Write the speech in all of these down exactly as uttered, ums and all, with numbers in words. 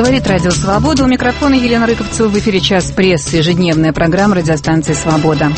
Говорит Радио Свобода. У микрофона Елена Рыковцева. В эфире «Час прессы», ежедневная программа радиостанции «Свобода».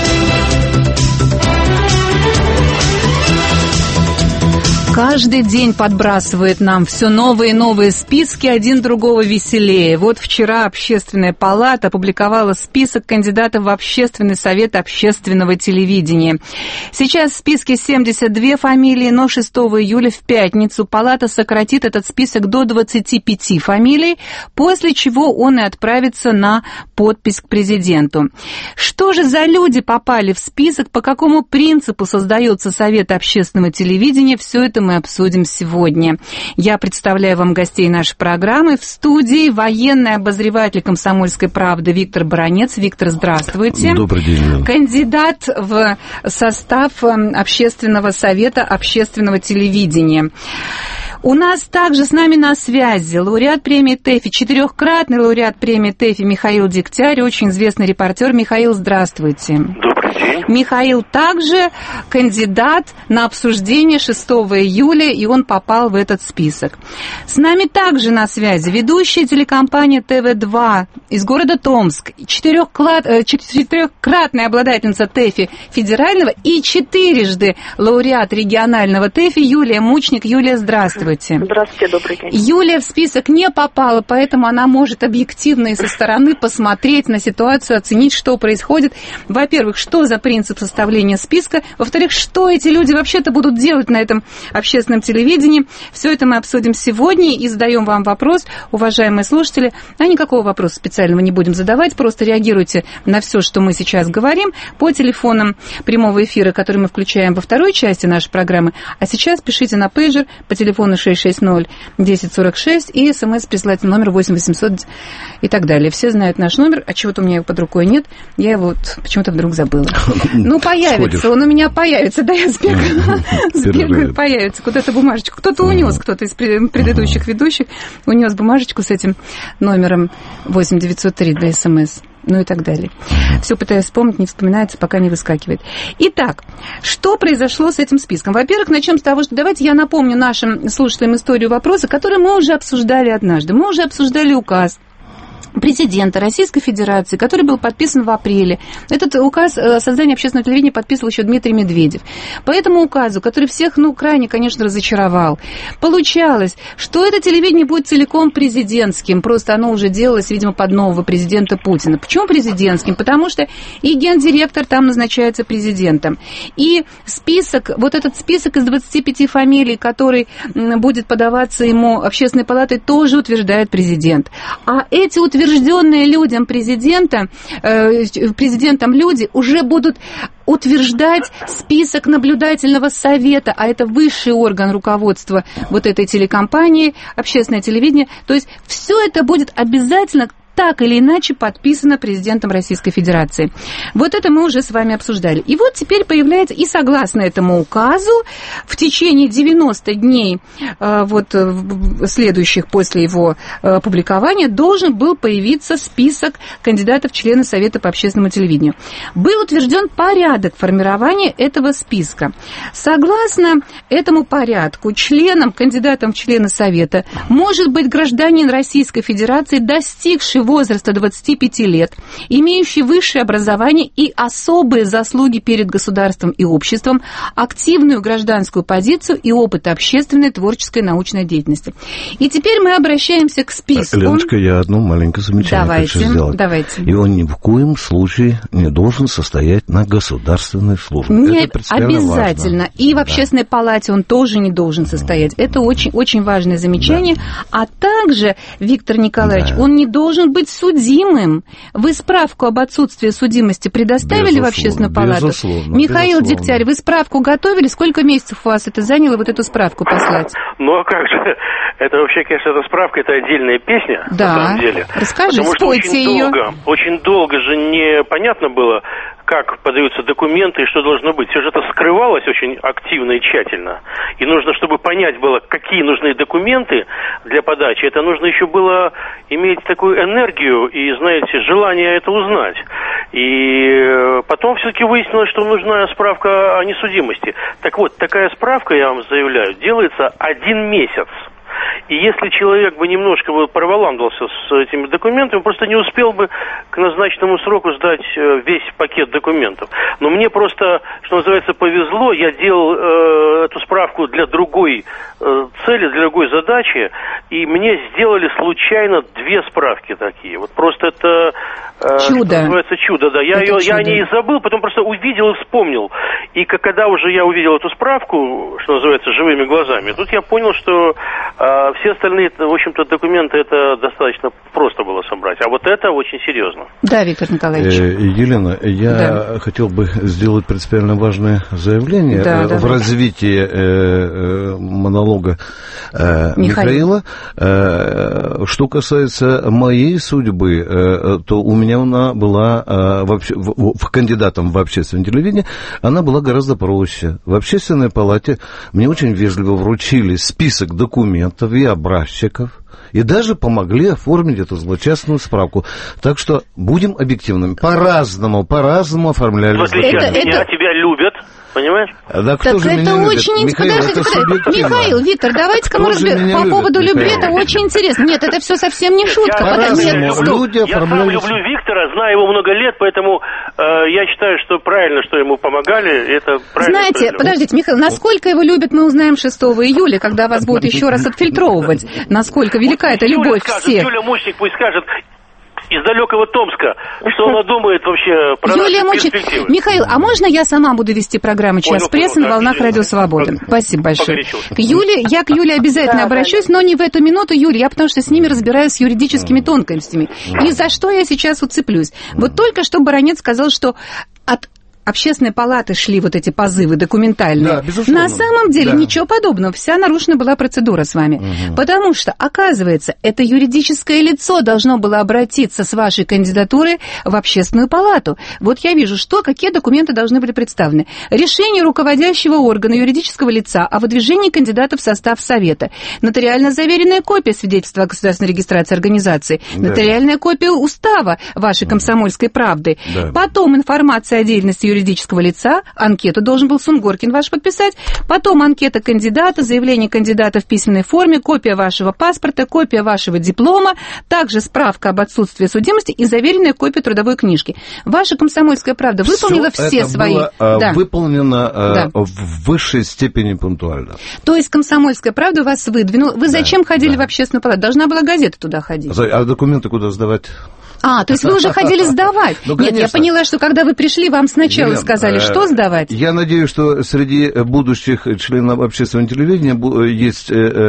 Каждый день подбрасывает нам все новые и новые списки, один другого веселее. Вот вчера Общественная палата опубликовала список кандидатов в Общественный совет общественного телевидения. Сейчас в списке семьдесят две фамилии, но шестого июля в пятницу палата сократит этот список до двадцати пяти фамилий, после чего он и отправится на подпись к президенту. Что же за люди попали в список, по какому принципу создается Совет общественного телевидения, все это мы обсудим сегодня. Я представляю вам гостей нашей программы. В студии военный обозреватель «Комсомольской правды» Виктор Баранец. Виктор, здравствуйте. Добрый день. Кандидат в состав Общественного совета общественного телевидения. У нас также с нами на связи лауреат премии ТЭФИ, четырехкратный лауреат премии ТЭФИ Михаил Дегтярь, очень известный репортер. Михаил, здравствуйте. Добрый день. Михаил также кандидат на обсуждение шестого июля, и он попал в этот список. С нами также на связи ведущая телекомпания тэ вэ два из города Томск, четырехкратная обладательница ТЭФИ федерального и четырежды лауреат регионального ТЭФИ Юлия Мучник. Юлия, здравствуйте. Здравствуйте, добрый день. Юлия в список не попала, поэтому она может объективно и со стороны посмотреть на ситуацию, оценить, что происходит. Во-первых, что за принцип составления списка? Во-вторых, что эти люди вообще-то будут делать на этом общественном телевидении? Все это мы обсудим сегодня и задаем вам вопрос, уважаемые слушатели. А никакого вопроса специального не будем задавать, просто реагируйте на все, что мы сейчас говорим, по телефонам прямого эфира, который мы включаем во второй части нашей программы. А сейчас пишите на пейджер по телефону шесть шесть ноль десять сорок шесть и смс присылать на номер восемь восемьсот и так далее. Все знают наш номер, а чего-то у меня его под рукой нет, я его вот почему-то вдруг забыла. Ну, появится, Сходишь. Он у меня появится, да, я сбегаю, появится куда-то бумажечку. Кто-то унес, кто-то из предыдущих ведущих унес бумажечку с этим номером восемь девятьсот три для смс. Ну и так далее. Все пытаюсь вспомнить, не вспоминается, пока не выскакивает. Итак, что произошло с этим списком? Во-первых, начнем с того, что давайте я напомню нашим слушателям историю вопроса, который мы уже обсуждали однажды. Мы уже обсуждали указ президента Российской Федерации, который был подписан в апреле. Этот указ о создании общественного телевидения подписывал еще Дмитрий Медведев. По этому указу, который всех, ну, крайне, конечно, разочаровал, получалось, что это телевидение будет целиком президентским. Просто оно уже делалось, видимо, под нового президента Путина. Почему президентским? Потому что и гендиректор там назначается президентом. И список, вот этот список из двадцати пяти фамилий, который будет подаваться ему Общественной палатой, тоже утверждает президент. А эти утверждения утвержденные людям президента, э, президентом люди уже будут утверждать список наблюдательного совета, а это высший орган руководства вот этой телекомпании, общественное телевидение. То есть все это будет обязательно так или иначе подписано президентом Российской Федерации. Вот это мы уже с вами обсуждали. И вот теперь появляется, и согласно этому указу, в течение девяноста дней, вот, следующих после его опубликования, должен был появиться список кандидатов в члены Совета по общественному телевидению. Был утвержден порядок формирования этого списка. Согласно этому порядку, членом, кандидатом в члены Совета может быть гражданин Российской Федерации, достигший возраста двадцати пяти лет, имеющий высшее образование и особые заслуги перед государством и обществом, активную гражданскую позицию и опыт общественной, творческой, научной деятельности. И теперь мы обращаемся к списку. Леночка, я одно маленькое замечание давайте, хочу сделать. Давайте. И он ни в коем случае не должен состоять на государственной службе. Не обязательно. Важно. И в общественной да. палате он тоже не должен состоять. Это очень, очень важное замечание. Да. А также, Виктор Николаевич, да. он не должен быть судимым. Вы справку об отсутствии судимости предоставили безусловно, в общественную палату? Безусловно, Михаил безусловно. Дегтярь, вы справку готовили? Сколько месяцев у вас это заняло, вот эту справку послать? Ну, а как же? Это вообще, конечно, эта справка, это отдельная песня, да. на самом деле. Расскажи, Потому что спойте очень ее. долго, очень долго же непонятно было, как подаются документы и что должно быть. Все же это скрывалось очень активно и тщательно. И нужно, чтобы понять было, какие нужны документы для подачи, это нужно еще было иметь такую энергию и, знаете, желание это узнать. И потом все-таки выяснилось, что нужна справка о несудимости. Так вот, такая справка, я вам заявляю, делается один месяц. И если человек бы немножко бы проволандался с этими документами, просто не успел бы к назначенному сроку сдать весь пакет документов. Но мне просто, что называется, повезло. Я делал э, эту справку для другой э, цели, для другой задачи, и мне сделали случайно две справки такие. Вот просто это... Э, чудо. Что называется, чудо, да. Я, ее, я о ней забыл, потом просто увидел и вспомнил. И когда уже я увидел эту справку, что называется, живыми глазами, тут я понял, что э, все остальные, в общем-то, документы это достаточно просто было собрать. А вот это очень серьезно. Да, Виктор Николаевич. Э, Елена, я да. хотел бы сделать принципиально важное заявление да, э, да, в да. развитии э, э, монолога э, Михаила. Михаила. Э, что касается моей судьбы, э, то у меня она была э, вообще, в, в кандидатом в общественное телевидение, она была гораздо проще. В общественной палате мне очень вежливо вручили список документов и образчиков, и даже помогли оформить эту злочастную справку. Так что будем объективными. По-разному, по-разному оформляли. В отличие от меня, это... тебя любят. Понимаешь? Да кто так же это меня очень любит? Михаил, Подождите, это подождите. Михаил, Виктор, давайте-ка мы разберем. По любит, поводу Михаил? любви это очень интересно. Нет, это все совсем не шутка. Я, Подожди, я, нет, люблю, люди я сам оформляли... люблю Виктора, знаю его много лет, поэтому э, я считаю, что правильно, что ему помогали. Это правильно. Знаете, подождите, Михаил, насколько его любят, мы узнаем шестого июля, когда вас будут еще раз отфильтровывать. Насколько велика эта любовь всех. Юля Мучник пусть скажет из далекого Томска, что она думает вообще про Юлия наши Мучник. перспективы. Михаил, а можно я сама буду вести программу «Час Ой, ну, прессы» на да, волнах да, Радио да. Свободы? Спасибо большое. Погорячился. К Юле, я к Юле обязательно Да, обращусь, да, но не в эту минуту, Юля, я потому что с ними разбираюсь с юридическими тонкостями. И за что я сейчас уцеплюсь? Вот только что Баранец сказал, что от Общественной палаты шли вот эти позывы документальные. Да, безусловно. На самом деле Да. ничего подобного. Вся нарушена была процедура с вами. Угу. Потому что, оказывается, это юридическое лицо должно было обратиться с вашей кандидатурой в Общественную палату. Вот я вижу, что, какие документы должны были представлены. Решение руководящего органа юридического лица о выдвижении кандидата в состав Совета. Нотариально заверенная копия свидетельства о государственной регистрации организации. Да. Нотариальная копия устава вашей «Комсомольской правды». Да. Потом информация о деятельности юридического лица, анкету должен был Сунгоркин ваш подписать, потом анкета кандидата, заявление кандидата в письменной форме, копия вашего паспорта, копия вашего диплома, также справка об отсутствии судимости и заверенная копия трудовой книжки. Ваша «Комсомольская правда» выполнила все, все это свои... было, а, да. выполнено а, Да. в высшей степени пунктуально. То есть «Комсомольская правда» вас выдвинула. Вы зачем Да, ходили да. в Общественную палату? Должна была газета туда ходить. А документы куда сдавать? А, то есть вы уже ходили сдавать. Ну, Нет, я поняла, что когда вы пришли, вам сначала Елена, сказали, э, что сдавать. Я надеюсь, что среди будущих членов общественного телевидения есть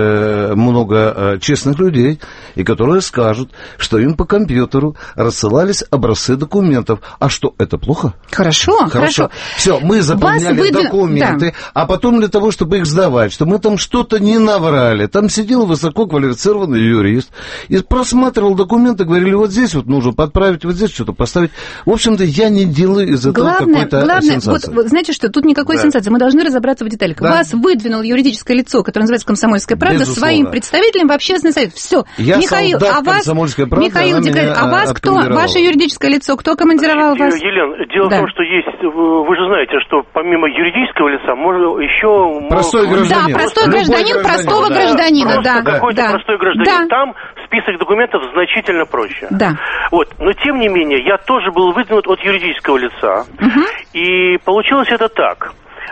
э, много э, честных людей, и которые скажут, что им по компьютеру рассылались образцы документов. А что, это плохо? Хорошо, хорошо. Все, мы заполняли выдвин- документы, да. а потом для того, чтобы их сдавать, что мы там что-то не наврали. Там сидел высококвалифицированный юрист и просматривал документы, говорили, вот здесь вот нужно подправить, вот здесь что-то поставить. В общем-то, я не делаю из этого Главное, какой-то главное, сенсации. вот, вот знаете что, тут никакой Да. сенсации, мы должны разобраться в деталях. Да. Вас выдвинуло юридическое лицо, которое называется «Комсомольская правда», Безусловно. своим представителем в общественный совет. Все. Я Михаил, солдат а вас, «Комсомольской правды», Михаил она Дикарев, меня, а вас а, кто, откомандировала. ваше юридическое лицо, кто командировал вас? Елена, дело Да. в том, что есть, вы же знаете, что помимо юридического лица, можно еще... Простой может- гражданин. Да, простой Любой гражданин, гражданин, простого да. гражданина, Просто да. какой-то да. простой гражданин. Да. Там список документов значительно проще. Да. Вот. Но тем не менее, я тоже был выдвинут от юридического лица. Угу. И получилось это так.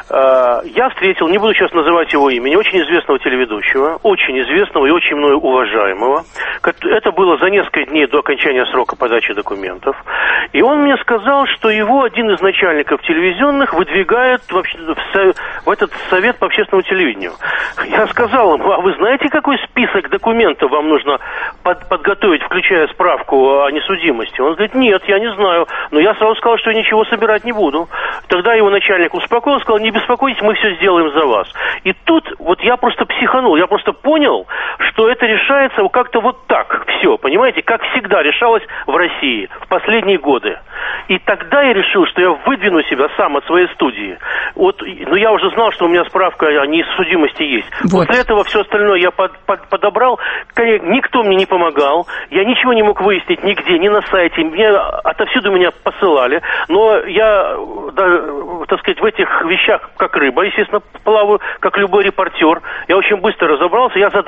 Я встретил, не буду сейчас называть его имени, очень известного телеведущего, очень известного и очень мною уважаемого. Это было за несколько дней до окончания срока подачи документов. И он мне сказал, что его один из начальников телевизионных выдвигает вообще в этот совет по общественному телевидению. Я сказал ему, а вы знаете, какой список документов вам нужно под, подготовить, включая справку о несудимости? Он говорит, нет, я не знаю. Но я сразу сказал, что я ничего собирать не буду. Тогда его начальник успокоил, сказал, не беспокойтесь, мы все сделаем за вас. И тут вот я просто психанул, я просто понял, что это решается как-то вот так, все, понимаете, как всегда решалось в России в последние годы. И тогда я решил, что я выдвину себя сам от своей студии. Вот, но я уже знал, что у меня справка о несудимости есть. Вот. После этого все остальное я под, под, подобрал, никто мне не помогал, я ничего не мог выяснить нигде, ни на сайте, мне, отовсюду меня посылали, но я, да, так сказать, в этих вещах как рыба, естественно, плаваю, как любой репортер. Я очень быстро разобрался. Я за два часа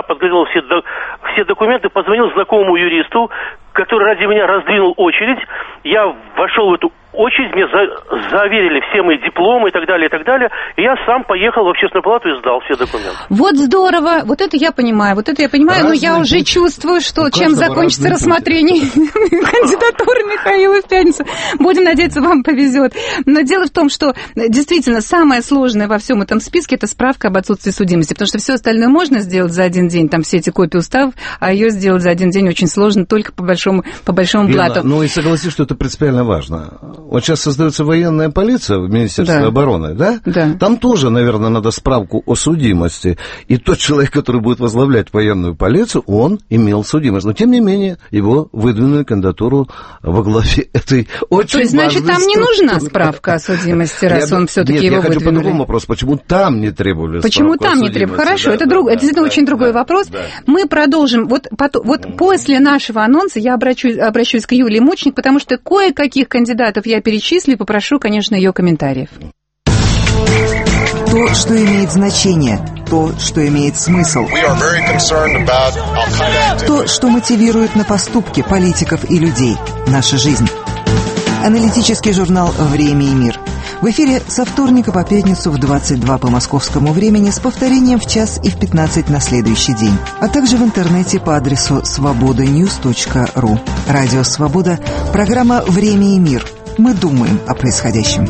подготовил все, все документы, позвонил знакомому юристу, который ради меня раздвинул очередь. Я вошел в эту очередь, мне за, заверили все мои дипломы и так далее, и так далее. И я сам поехал в общественную палату и сдал все документы. Вот здорово, вот это я понимаю, вот это я понимаю, разный но я уже путь. Чувствую, что чем закончится рассмотрение кандидатуры Михаила в пятницу. Будем надеяться, вам повезет. Но дело в том, что действительно самое сложное во всем этом списке — это справка об отсутствии судимости, потому что все остальное можно сделать за один день, там все эти копии уставов, а ее сделать за один день очень сложно, только по большому, по большому Лена, блату. ну и согласись, что это принципиально важно. Вот сейчас создается военная полиция в Министерстве да. обороны, да? Да. Там тоже, наверное, надо справку о судимости. И тот человек, который будет возглавлять военную полицию, он имел судимость. Но, тем не менее, его выдвинули кандидатуру во главе этой очень То есть, значит, там не нужна справка о судимости, раз я, он все-таки его выдвинули? Нет, я хочу по другому вопросу. Почему там не требовали Почему справку там о не требовали? Хорошо, да, это, да, друг, да, это действительно да, очень да, другой да, вопрос. Да. Мы продолжим. Вот, потом, вот mm-hmm. после нашего анонса я обращусь, обращусь к Юлии Мучник, потому что кое-каких кандидатов я перечислю и попрошу, конечно, ее комментариев. То, что имеет значение, то, что имеет смысл, то, что мотивирует на поступки политиков и людей, наша жизнь. Аналитический журнал «Время и мир». В эфире со вторника по пятницу в двадцать два по московскому времени с повторением в час и в пятнадцать на следующий день. А также в интернете по адресу свобода ньюс точка ру. Радио «Свобода», программа «Время и мир». Мы думаем о происходящем.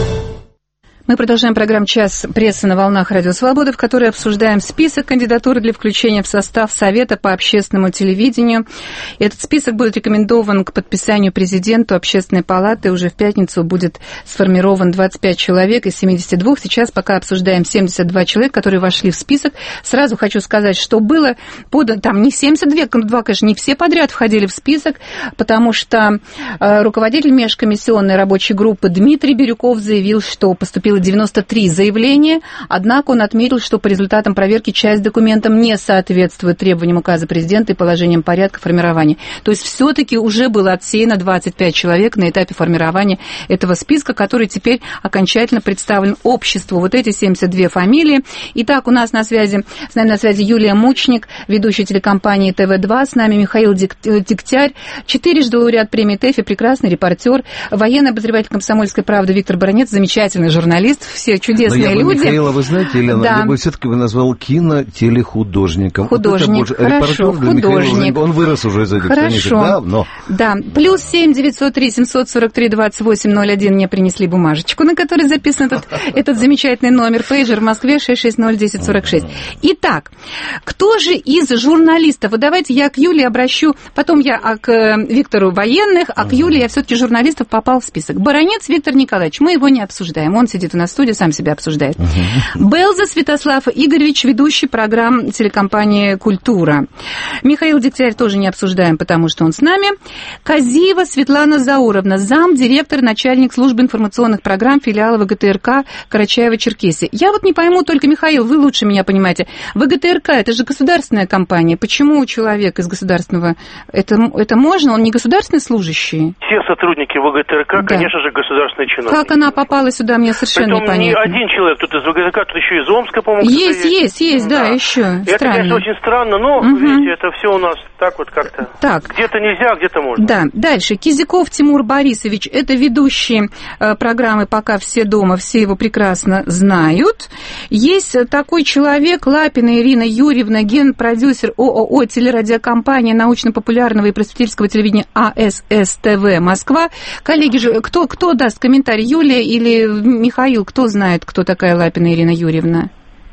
Мы продолжаем программу «Час прессы» на волнах Радио Свобода, в которой обсуждаем список кандидатур для включения в состав Совета по общественному телевидению. Этот список будет рекомендован к подписанию президенту Общественной палаты. Уже в пятницу будет сформирован двадцать пять человек из семидесяти двух. Сейчас пока обсуждаем семьдесят два человека, которые вошли в список. Сразу хочу сказать, что было подано... Там не семьдесят два, конечно, не все подряд входили в список, потому что э, руководитель межкомиссионной рабочей группы Дмитрий Бирюков заявил, что поступило девяносто три заявления, однако он отметил, что по результатам проверки часть документов не соответствует требованиям указа президента и положениям порядка формирования. То есть все-таки уже было отсеяно двадцать пять человек на этапе формирования этого списка, который теперь окончательно представлен обществу. Вот эти семьдесят две фамилии. Итак, у нас на связи, с нами на связи Юлия Мучник, ведущая телекомпании тэ вэ два, с нами Михаил Дегтярь, четырежды лауреат премии ТЭФИ, прекрасный репортер, военный обозреватель «Комсомольской правды» Виктор Баранец, замечательный журналист. Все чудесные Но я бы люди. Михаила, вы знаете, Елена, да. я бы все-таки бы назвал кинотелехудожником. Художник, вот хорошо, художник. Он вырос уже из этих страничек, да, но... Да, плюс семь девятьсот три семьсот сорок три двадцать восемь ноль один мне принесли бумажечку, на которой записан этот, этот замечательный номер, пейджер в Москве шесть шесть ноль десять сорок шесть. Итак, кто же из журналистов, вот давайте я к Юлии обращу, потом я а к Виктору военных, а к Юлии я все-таки журналистов попал в список. Баранец Виктор Николаевич, мы его не обсуждаем, он сидит у нас в студии, сам себя обсуждает. Uh-huh. Белза Святослав Игоревич, ведущий программ телекомпании «Культура». Михаил Дегтярь тоже не обсуждаем, потому что он с нами. Казиева Светлана Зауровна, замдиректор, начальник службы информационных программ филиала ВГТРК Карачаево-Черкесия. Я вот не пойму, только, Михаил, вы лучше меня понимаете. ВГТРК – это же государственная компания. Почему человек из государственного... Это, это можно? Он не государственный служащий? Все сотрудники ВГТРК, да. конечно же, государственные чиновники. Как она попала сюда, мне совершенно Притом непонятно. не один человек, тут из ВГТРК, тут еще из Омска, по-моему. Есть, есть, есть, да, да еще. Это, странно. конечно, очень странно, но, угу. видите, это все у нас так вот как-то. Так. Где-то нельзя, где-то можно. Да, дальше. Кизяков Тимур Борисович, это ведущий э, программы «Пока все дома», все его прекрасно знают. Есть такой человек, Лапина Ирина Юрьевна, генпродюсер ООО «Телерадиокомпания научно-популярного и просветительского телевидения а эс эс тэ вэ Москва». Коллеги, кто, кто даст комментарий, Юлия или Михаил, кто знает, кто такая Лапина Ирина Юрьевна?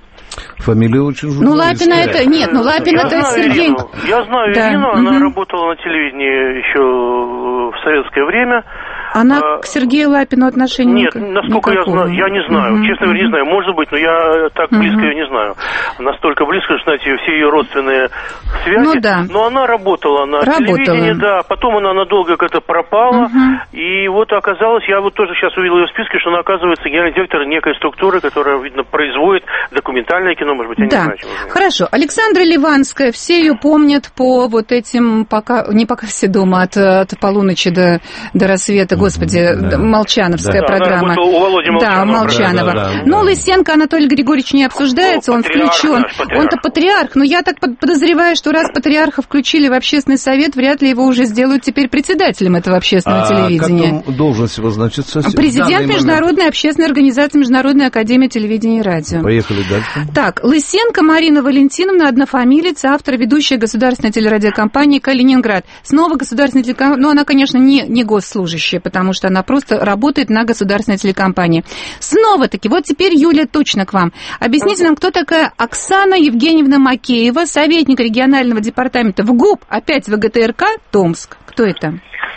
Фамилия очень журналистская. Ну, Лапина это... Нет, ну, Лапина я это знаю Сергей... Ирину. Я знаю да. Ирину, угу. она работала на телевидении еще в советское время. Она а, к Сергею Лапину отношения Нет, насколько я знаю, я не знаю. Угу. Честно говоря, не знаю. Может быть, но я так близко угу. ее не знаю. Настолько близко, что, знаете, все ее родственные связи. Ну, да. Но она работала на работала. телевидении, да. Потом она надолго как-то пропала. Угу. И вот оказалось, я вот тоже сейчас увидел ее в списке, что она оказывается генеральный директор некой структуры, которая, видно, производит документальное кино, может быть, я да. не знаю. Чего. Хорошо. Александра Ливанская, все ее помнят по вот этим, пока не пока все дома, от, от полуночи до, до рассвета, господи, да. Молчановская да. программа. Да, у Володи Молчанова. Да, Молчанова. Да, да, да, но да. Лысенко Анатолий Григорьевич не обсуждается, ну, он включен. Он-то патриарх, но я так подозреваю, что раз патриарха включили в общественный совет, вряд ли его уже сделают теперь председателем этого общественного а телевидения. Как там должность его значится? Президент Международной общественной организации Международной академии телевидения и радио. Поехали дальше. Так, Лысенко Марина Валентиновна, однофамилица, автор, ведущая государственной телерадиокомпании «Калининград». Снова государственная телекомпания, но она, конечно, не, не госслужащая, потому что она просто работает на государственной телекомпании. Снова-таки, вот теперь, Юлия, точно к вам. Объясните нам, кто такая Оксана Евгеньевна Макеева, советник регионального департамента ВГУП, опять ВГТРК, Томск. Кто это?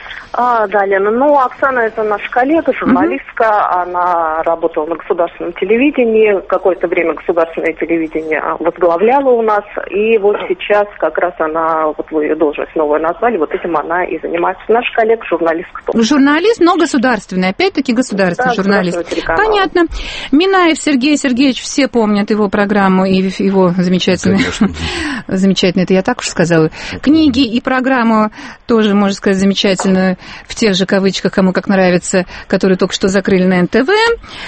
А, да, Лена, ну, Оксана это наша коллега, журналистка, uh-huh. она работала на государственном телевидении, какое-то время государственное телевидение возглавляла у нас, и вот сейчас как раз она, вот вы ее должность новую назвали, вот этим она и занимается. Наша коллега, журналистка. Журналист, но государственный, опять-таки государственный да, журналист. Понятно. Минаев Сергей Сергеевич, все помнят его программу и его замечательную, замечательно, это я так уж сказала, книги и программу тоже, можно сказать, замечательную, в тех же кавычках, кому как нравится, которые только что закрыли на эн тэ вэ.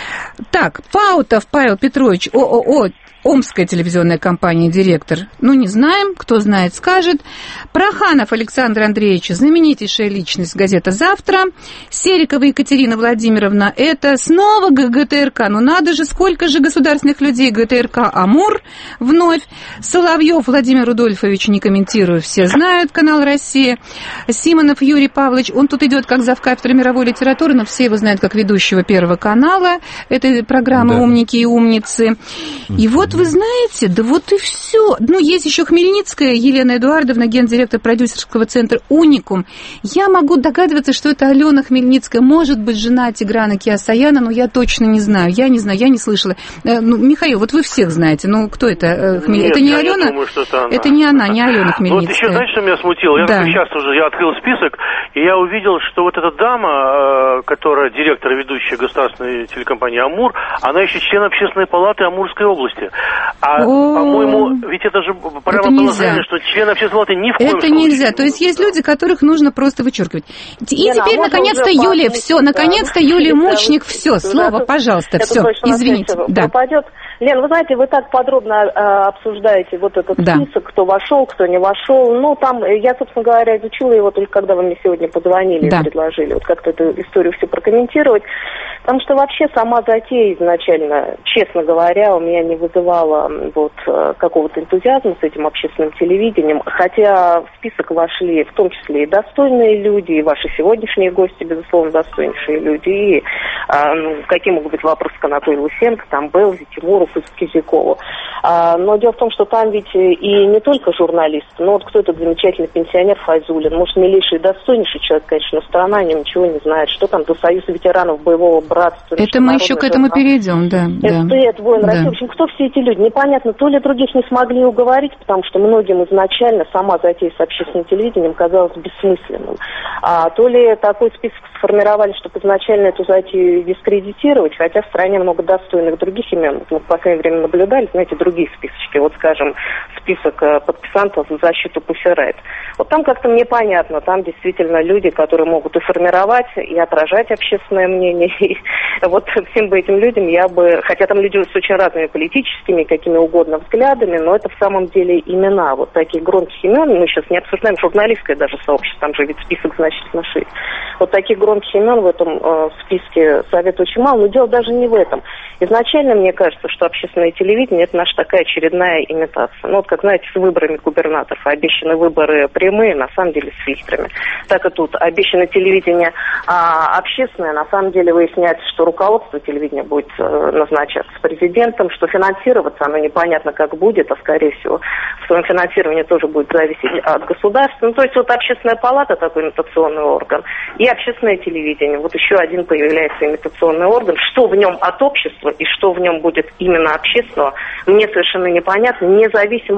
Так, Паутов Павел Петрович, ООО Омская телевизионная компания, директор. Ну, не знаем, кто знает, скажет. Проханов Александр Андреевич, знаменитейшая личность, газета «Завтра». Серикова Екатерина Владимировна, это снова ГТРК. Ну, надо же, сколько же государственных людей. ГТРК «Амур» вновь. Соловьев Владимир Рудольфович, не комментирую, все знают, канал «Россия». Симонов Юрий Павлович, он тут идет как завкафедры мировой литературы, но все его знают как ведущего Первого канала этой программы да. «Умники и умницы». И вот вы знаете, да вот и все. Ну, есть еще Хмельницкая Елена Эдуардовна, гендиректор продюсерского центра «Уникум». Я могу догадываться, что это Алена Хмельницкая, может быть, жена Тиграна Киасаяна, но я точно не знаю. Я не знаю, я не слышала. Ну, Михаил, вот вы всех знаете. Ну, кто это? Хмель... Нет, это не я Алена? Не думаю, что это она. Это не она, не Алена Хмельницкая. Вот еще, знаете, что меня смутило? Я да. сейчас уже я открыл список, и я увидел, что вот эта дама, которая директор и ведущая государственной телекомпании «Амур», она еще член общественной палаты Амурской области. А, О, по-моему, ведь это же прямо положение, что член общественной палаты ни в коем это случае. Это нельзя. То есть есть люди, которых нужно просто вычеркивать. И Лена, теперь, а наконец-то, Юлия, все, наконец-то, Юлия Мучник, все, слово, пожалуйста, все, извините. Да. Лен, вы знаете, вы так подробно э, обсуждаете вот этот да. список, кто вошел, кто не вошел. Ну, там, я, собственно говоря, изучила его только когда вы мне сегодня позвонили да. и предложили вот как-то эту историю все прокомментировать. Потому что вообще сама затея изначально, честно говоря, у меня не вызывала вот какого-то энтузиазма с этим общественным телевидением. Хотя в список вошли в том числе и достойные люди, и ваши сегодняшние гости, безусловно, достойнейшие люди. И а, ну, какие могут быть вопросы к Анатолию Лысенко, там, Белзе, Тимуру, Кизякову. А, но дело в том, что там ведь и не только журналисты, но вот кто этот замечательный пенсионер Файзулин, может, милейший и достойнейший человек, конечно, но страна о нем ничего не знает. Что там до Союза ветеранов боевого братства? Это мы еще к этому перейдем, да. СТЭТ, воин да. России. В общем, кто все эти люди? Непонятно, то ли других не смогли уговорить, потому что многим изначально сама затея с общественным телевидением казалась бессмысленным. А то ли такой список сформировали, чтобы изначально эту затею дискредитировать, хотя в стране много достойных других имен. Мы в последнее время наблюдали, знаете, другие списочки. Вот, скажем, список подписантов за защиту Pussy Riot. Вот там как-то мне понятно, там действительно люди, которые могут и формировать, и отражать общественное мнение. И вот всем бы этим людям я бы... Хотя там люди с очень разными политическими, какими угодно взглядами, но это в самом деле имена. Вот таких громких имен, мы сейчас не обсуждаем журналистское даже сообщество, там же ведь список значительно шире. Вот таких громких имен в этом э, списке Совета очень мало, но дело даже не в этом. Изначально мне кажется, что общественное телевидение – это наша такая очередная имитация. Ну, вот как, знаете, с выборами губернаторов. Обещаны выборы прямые, на самом деле с фильтрами. Так и тут обещано телевидение а, общественное, на самом деле выясняется, что руководство телевидения будет э, назначаться президентом, что финансироваться оно непонятно как будет, а скорее всего в своем финансировании тоже будет зависеть от государства. Ну, то есть вот общественная палата, такой имитационный орган, и общественное телевидение. Вот еще один появляется имитационный орган. Что в нем от общества и что в нем будет именно общественного, мне совершенно непонятно, независимо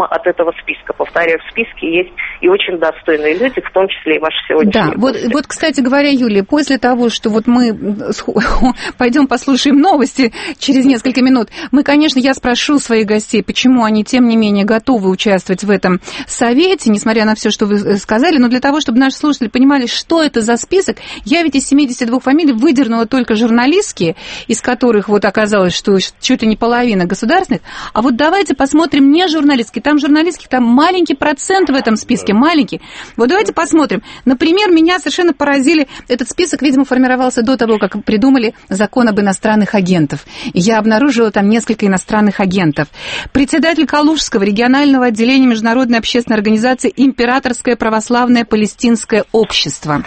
от этого списка. Повторяю, в списке есть и очень достойные люди, в том числе и ваши сегодняшние. Да, вот, вот, кстати говоря, Юлия, после того, что вот мы пойдем послушаем новости через несколько минут, мы, конечно, я спрошу своих гостей, почему они, тем не менее, готовы участвовать в этом совете, несмотря на все, что вы сказали, но для того, чтобы наши слушатели понимали, что это за список, я ведь из семидесяти двух фамилий выдернула только журналистские, из которых вот оказалось, что чуть ли не половина государственных, а вот давайте посмотрим не журналистские, там журналистских, там маленький процент в этом списке, маленький. Вот давайте посмотрим. Например, меня совершенно поразили, этот список, видимо, формировался до того, как придумали закон об иностранных агентов. Я обнаружила там несколько иностранных агентов. Председатель Калужского регионального отделения Международной общественной организации «Императорское православное палестинское общество».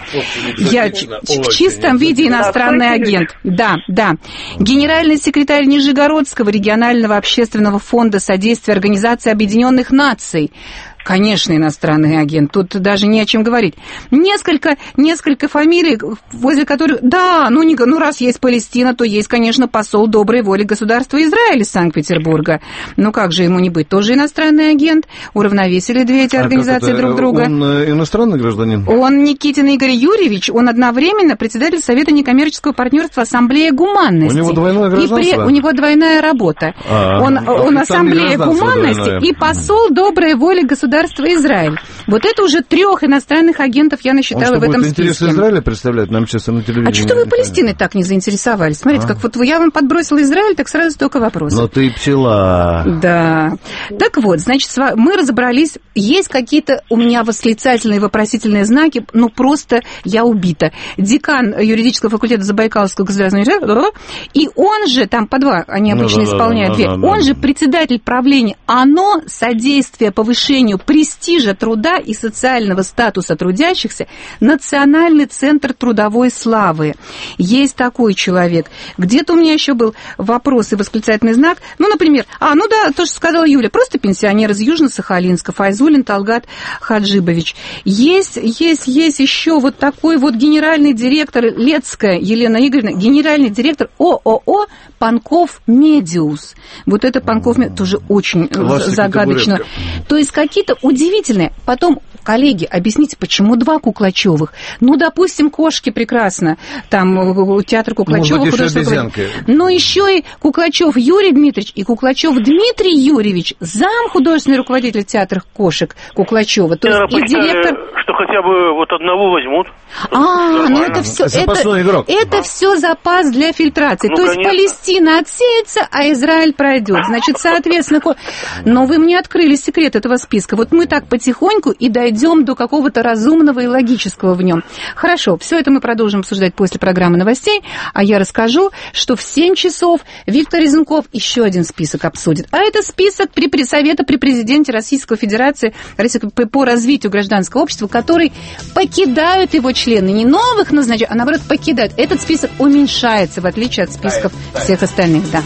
Я в чистом виде иностранный агент. Да, да. Генеральный секретарь Нижегородского регионального общественного фонда содействия Организации Объединенных Наций. Конечно, иностранный агент, тут даже не о чем говорить. Несколько, несколько фамилий, возле которых, да, ну, не, ну раз есть Палестина, то есть, конечно, посол доброй воли государства Израиль из Санкт-Петербурга. Ну, как же ему не быть? Тоже иностранный агент, уравновесили две эти организации а друг друга. Он иностранный гражданин? Он Никитин Игорь Юрьевич, он одновременно председатель Совета некоммерческого партнерства Ассамблея гуманности. У него двойное гражданство? И при, у него двойная работа. А, он он Ассамблея гуманности двойное. И посол доброй воли государства Государство Израиль. Вот это уже трех иностранных агентов я насчитала в этом списке. Интересы Израиля представляет нам сейчас на телевидении. А что вы Палестиной так не заинтересовались? Смотрите, а? как вот я вам подбросила Израиль, так сразу столько вопросов. Но ты пчела. Да. Так вот, значит, мы разобрались. Есть какие-то у меня восклицательные, вопросительные знаки, ну просто я убита. Декан юридического факультета Забайкальского государственного университета, и он же, там по два, они обычно ну, да, исполняют две, да, да, да, он да. же председатель правления ОНО содействие повышению престижа труда и социального статуса трудящихся, Национальный центр трудовой славы. Есть такой человек. Где-то у меня еще был вопрос и восклицательный знак. Ну, например, а, ну да, то, что сказала Юля, просто пенсионер из Южно-Сахалинска, Файзулин Талгат Хаджибович. Есть, есть, есть еще вот такой вот генеральный директор Лецкая Елена Игоревна, генеральный директор ООО Панков Медиус. Вот это Панков Медиус тоже очень Классика загадочно. То есть какие-то удивительные. Потом, коллеги, объясните, почему два Куклачевых? Ну, допустим, кошки прекрасно. Там театр Куклачева. Может быть, еще но еще и Куклачев Юрий Дмитриевич и Куклачев Дмитрий Юрьевич, зам художественный руководитель театра кошек Куклачева. То есть и директор... Что хотя бы вот одного возьмут. А, ну это все, это, это все запас для фильтрации. Ну, То есть конечно. Палестина отсеется, а Израиль пройдет. Значит, соответственно, но вы мне открыли секрет этого списка. Вот мы так потихоньку и дойдем до какого-то разумного и логического в нем. Хорошо, все это мы продолжим обсуждать после программы новостей, а я расскажу, что в семь часов Виктор Резунков еще один список обсудит. А это список при, при Совета при президенте Российской Федерации по развитию гражданского общества, который покидают его члены, не новых назначают, а наоборот покидают. Этот список уменьшается, в отличие от списков всех остальных, да.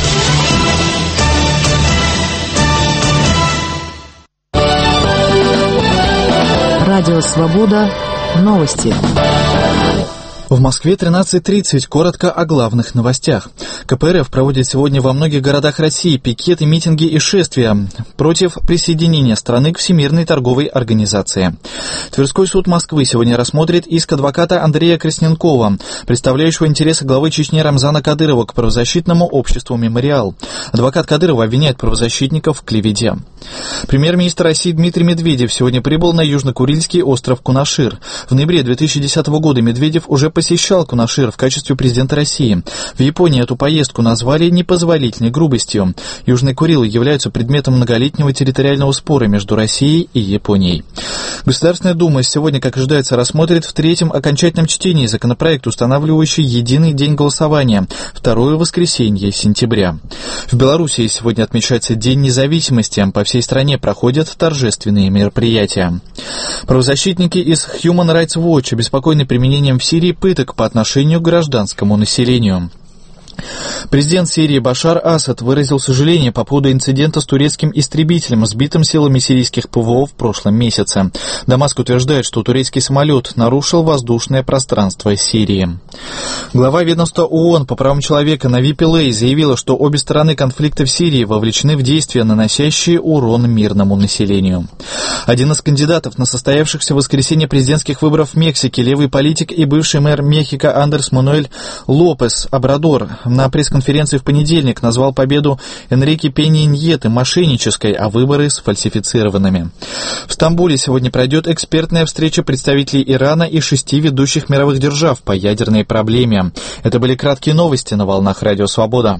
Радио «Свобода». Новости. В Москве тринадцать тридцать. Коротко о главных новостях. ка пэ эр эф проводит сегодня во многих городах России пикеты, митинги и шествия против присоединения страны к Всемирной торговой организации. Тверской суд Москвы сегодня рассмотрит иск адвоката Андрея Красненкова, представляющего интересы главы Чечни Рамзана Кадырова к правозащитному обществу «Мемориал». Адвокат Кадырова обвиняет правозащитников в клевете. Премьер-министр России Дмитрий Медведев сегодня прибыл на Южно-Курильский остров Кунашир. В ноябре две тысячи десятого года Медведев уже посещал Кунашир в качестве президента России. В Японии эту поездку назвали непозволительной грубостью. Южные Курилы являются предметом многолетнего территориального спора между Россией и Японией. Государственная Дума сегодня, как ожидается, рассмотрит в третьем окончательном чтении законопроект, устанавливающий единый день голосования, второе воскресенье сентября. В Белоруссии сегодня отмечается День независимости. По всей стране проходят торжественные мероприятия. Правозащитники из Human Rights Watch обеспокоены применением в Сирии пыток по отношению к гражданскому населению. Президент Сирии Башар Асад выразил сожаление по поводу инцидента с турецким истребителем, сбитым силами сирийских ПВО в прошлом месяце. Дамаск утверждает, что турецкий самолет нарушил воздушное пространство Сирии. Глава ведомства ООН по правам человека Нави Пиллей заявила, что обе стороны конфликта в Сирии вовлечены в действия, наносящие урон мирному населению. Один из кандидатов на состоявшихся в воскресенье президентских выборов в Мексике, левый политик и бывший мэр Мехико Андерс Мануэль Лопес Обрадор, на пресс-конференции в понедельник назвал победу Энрике Пенья Ньеты мошеннической, а выборы сфальсифицированными. В Стамбуле сегодня пройдет экспертная встреча представителей Ирана и шести ведущих мировых держав по ядерной проблеме. Это были краткие новости на волнах Радио Свобода.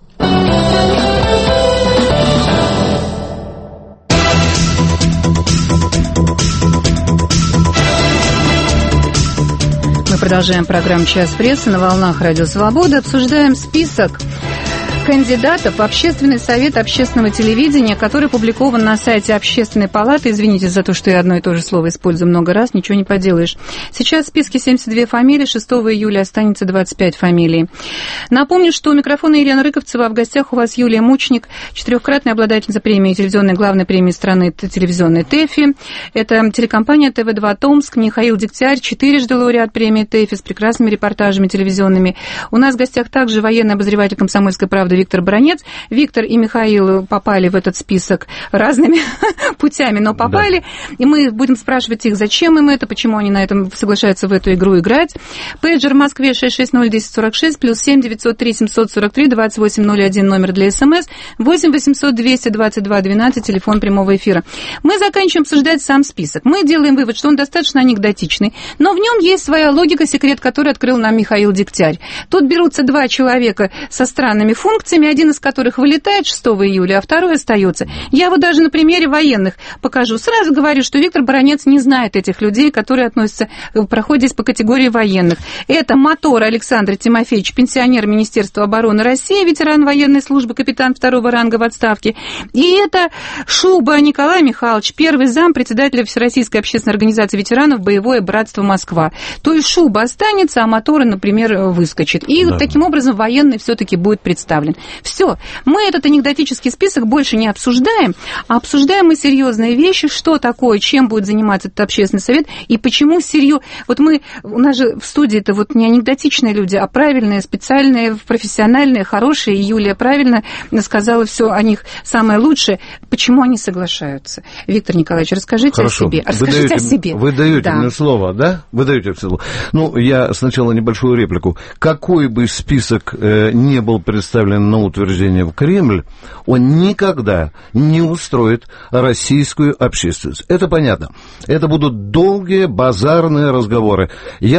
Мы продолжаем программу «Час прессы» на волнах Радио Свобода. Обсуждаем список кандидатов в Общественный совет общественного телевидения, который опубликован на сайте Общественной палаты. Извините за то, что я одно и то же слово использую много раз, ничего не поделаешь. Сейчас в списке семьдесят две фамилии, шестого июля останется двадцать пять фамилий. Напомню, что у микрофона Елена Рыковцева, а в гостях у вас Юлия Мучник, четырехкратная обладательница премии, телевизионной главной премии страны телевизионной ТЭФИ. Это телекомпания тэ вэ два Томск, Михаил Дегтярь, четырежды лауреат премии ТЭФИ с прекрасными репортажами телевизионными. У нас в гостях также военный обозреватель «Комсомольской правды» Виктор Бранец. Виктор и Михаил попали в этот список разными путями, но попали. Да. И мы будем спрашивать их, зачем им это, почему они на этом соглашаются в эту игру играть. Пейджер в Москве шесть шесть ноль десять сорок шесть, плюс семь девятьсот три семьсот сорок три двадцать восемь ноль один, номер для СМС, восемь восемьсот двести двадцать два двенадцать, телефон прямого эфира. Мы заканчиваем обсуждать сам список. Мы делаем вывод, что он достаточно анекдотичный, но в нем есть своя логика, секрет, который открыл нам Михаил Дегтярь. Тут берутся два человека со странными функциями, один из которых вылетает шестого июля, а второй остается. Я вот даже на примере военных покажу. Сразу говорю, что Виктор Бранец не знает этих людей, которые относятся, проходят здесь по категории военных. Это Мотор Александр Тимофеевич, пенсионер Министерства обороны России, ветеран военной службы, капитан второго ранга в отставке. И это Шуба Николай Михайлович, первый зам председателя Всероссийской общественной организации ветеранов «Боевое братство Москва». То есть Шуба останется, а Мотор, например, выскочит. И да. Таким образом военный все-таки будет представлен. Все. Мы этот анекдотический список больше не обсуждаем, а обсуждаем мы серьезные вещи, что такое, чем будет заниматься этот общественный совет и почему серьезно. Вот мы, у нас же в студии это вот не анекдотичные люди, а правильные, специальные, профессиональные, хорошие. И Юлия правильно сказала все о них самое лучшее. Почему они соглашаются? Виктор Николаевич, расскажите Хорошо. о себе. Расскажите вы даете, о себе. Вы даете да. мне слово, да? Вы даете мне слово. Ну, я сначала небольшую реплику. Какой бы список э, не был представлен на утверждение в Кремль, он никогда не устроит российскую общественность. Это понятно. Это будут долгие базарные разговоры.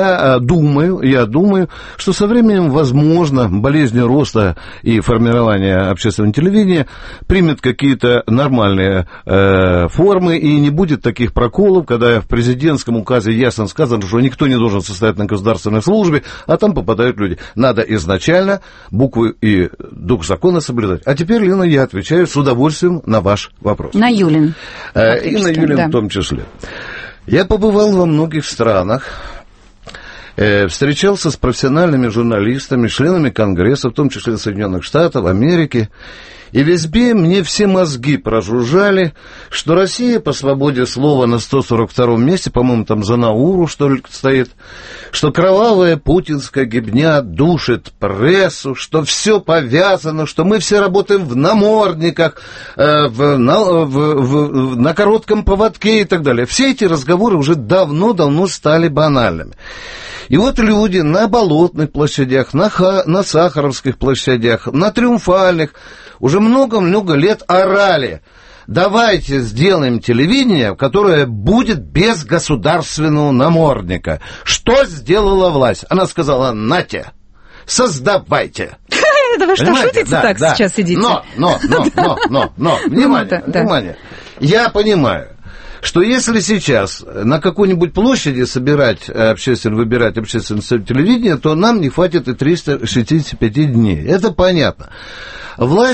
Я думаю, я думаю, что со временем, возможно, болезнь роста и формирования общественного телевидения примет какие-то нормальные э, формы, и не будет таких проколов, когда в президентском указе ясно сказано, что никто не должен состоять на государственной службе, а там попадают люди. Надо изначально буквы и дух закона соблюдать. А теперь, Лена, я отвечаю с удовольствием на ваш вопрос. На Юлин. Э, и на Юлин да. в том числе. Я побывал во многих странах, э, встречался с профессиональными журналистами, членами Конгресса, в том числе Соединенных Штатов, Америки. И везде мне все мозги прожужжали, что Россия по свободе слова на сто сорок втором месте, по-моему, там за Науру, что ли, стоит, что кровавая путинская гибня душит прессу, что все повязано, что мы все работаем в намордниках, э, в, на, в, в, на коротком поводке и так далее. Все эти разговоры уже давно-давно стали банальными. И вот люди на Болотных площадях, на, Ха, на Сахаровских площадях, на Триумфальных уже много-много лет орали: давайте сделаем телевидение, которое будет без государственного намордника. Что сделала власть? Она сказала: нате, создавайте. Да вы что, шутите да, так да. сейчас сидите? Но, но, но, но, но, но, внимание, внимание. Я понимаю, что если сейчас на какой-нибудь площади собирать общественно, выбирать общественное телевидение, то нам не хватит и триста шестьдесят пять дней. Это понятно. Власть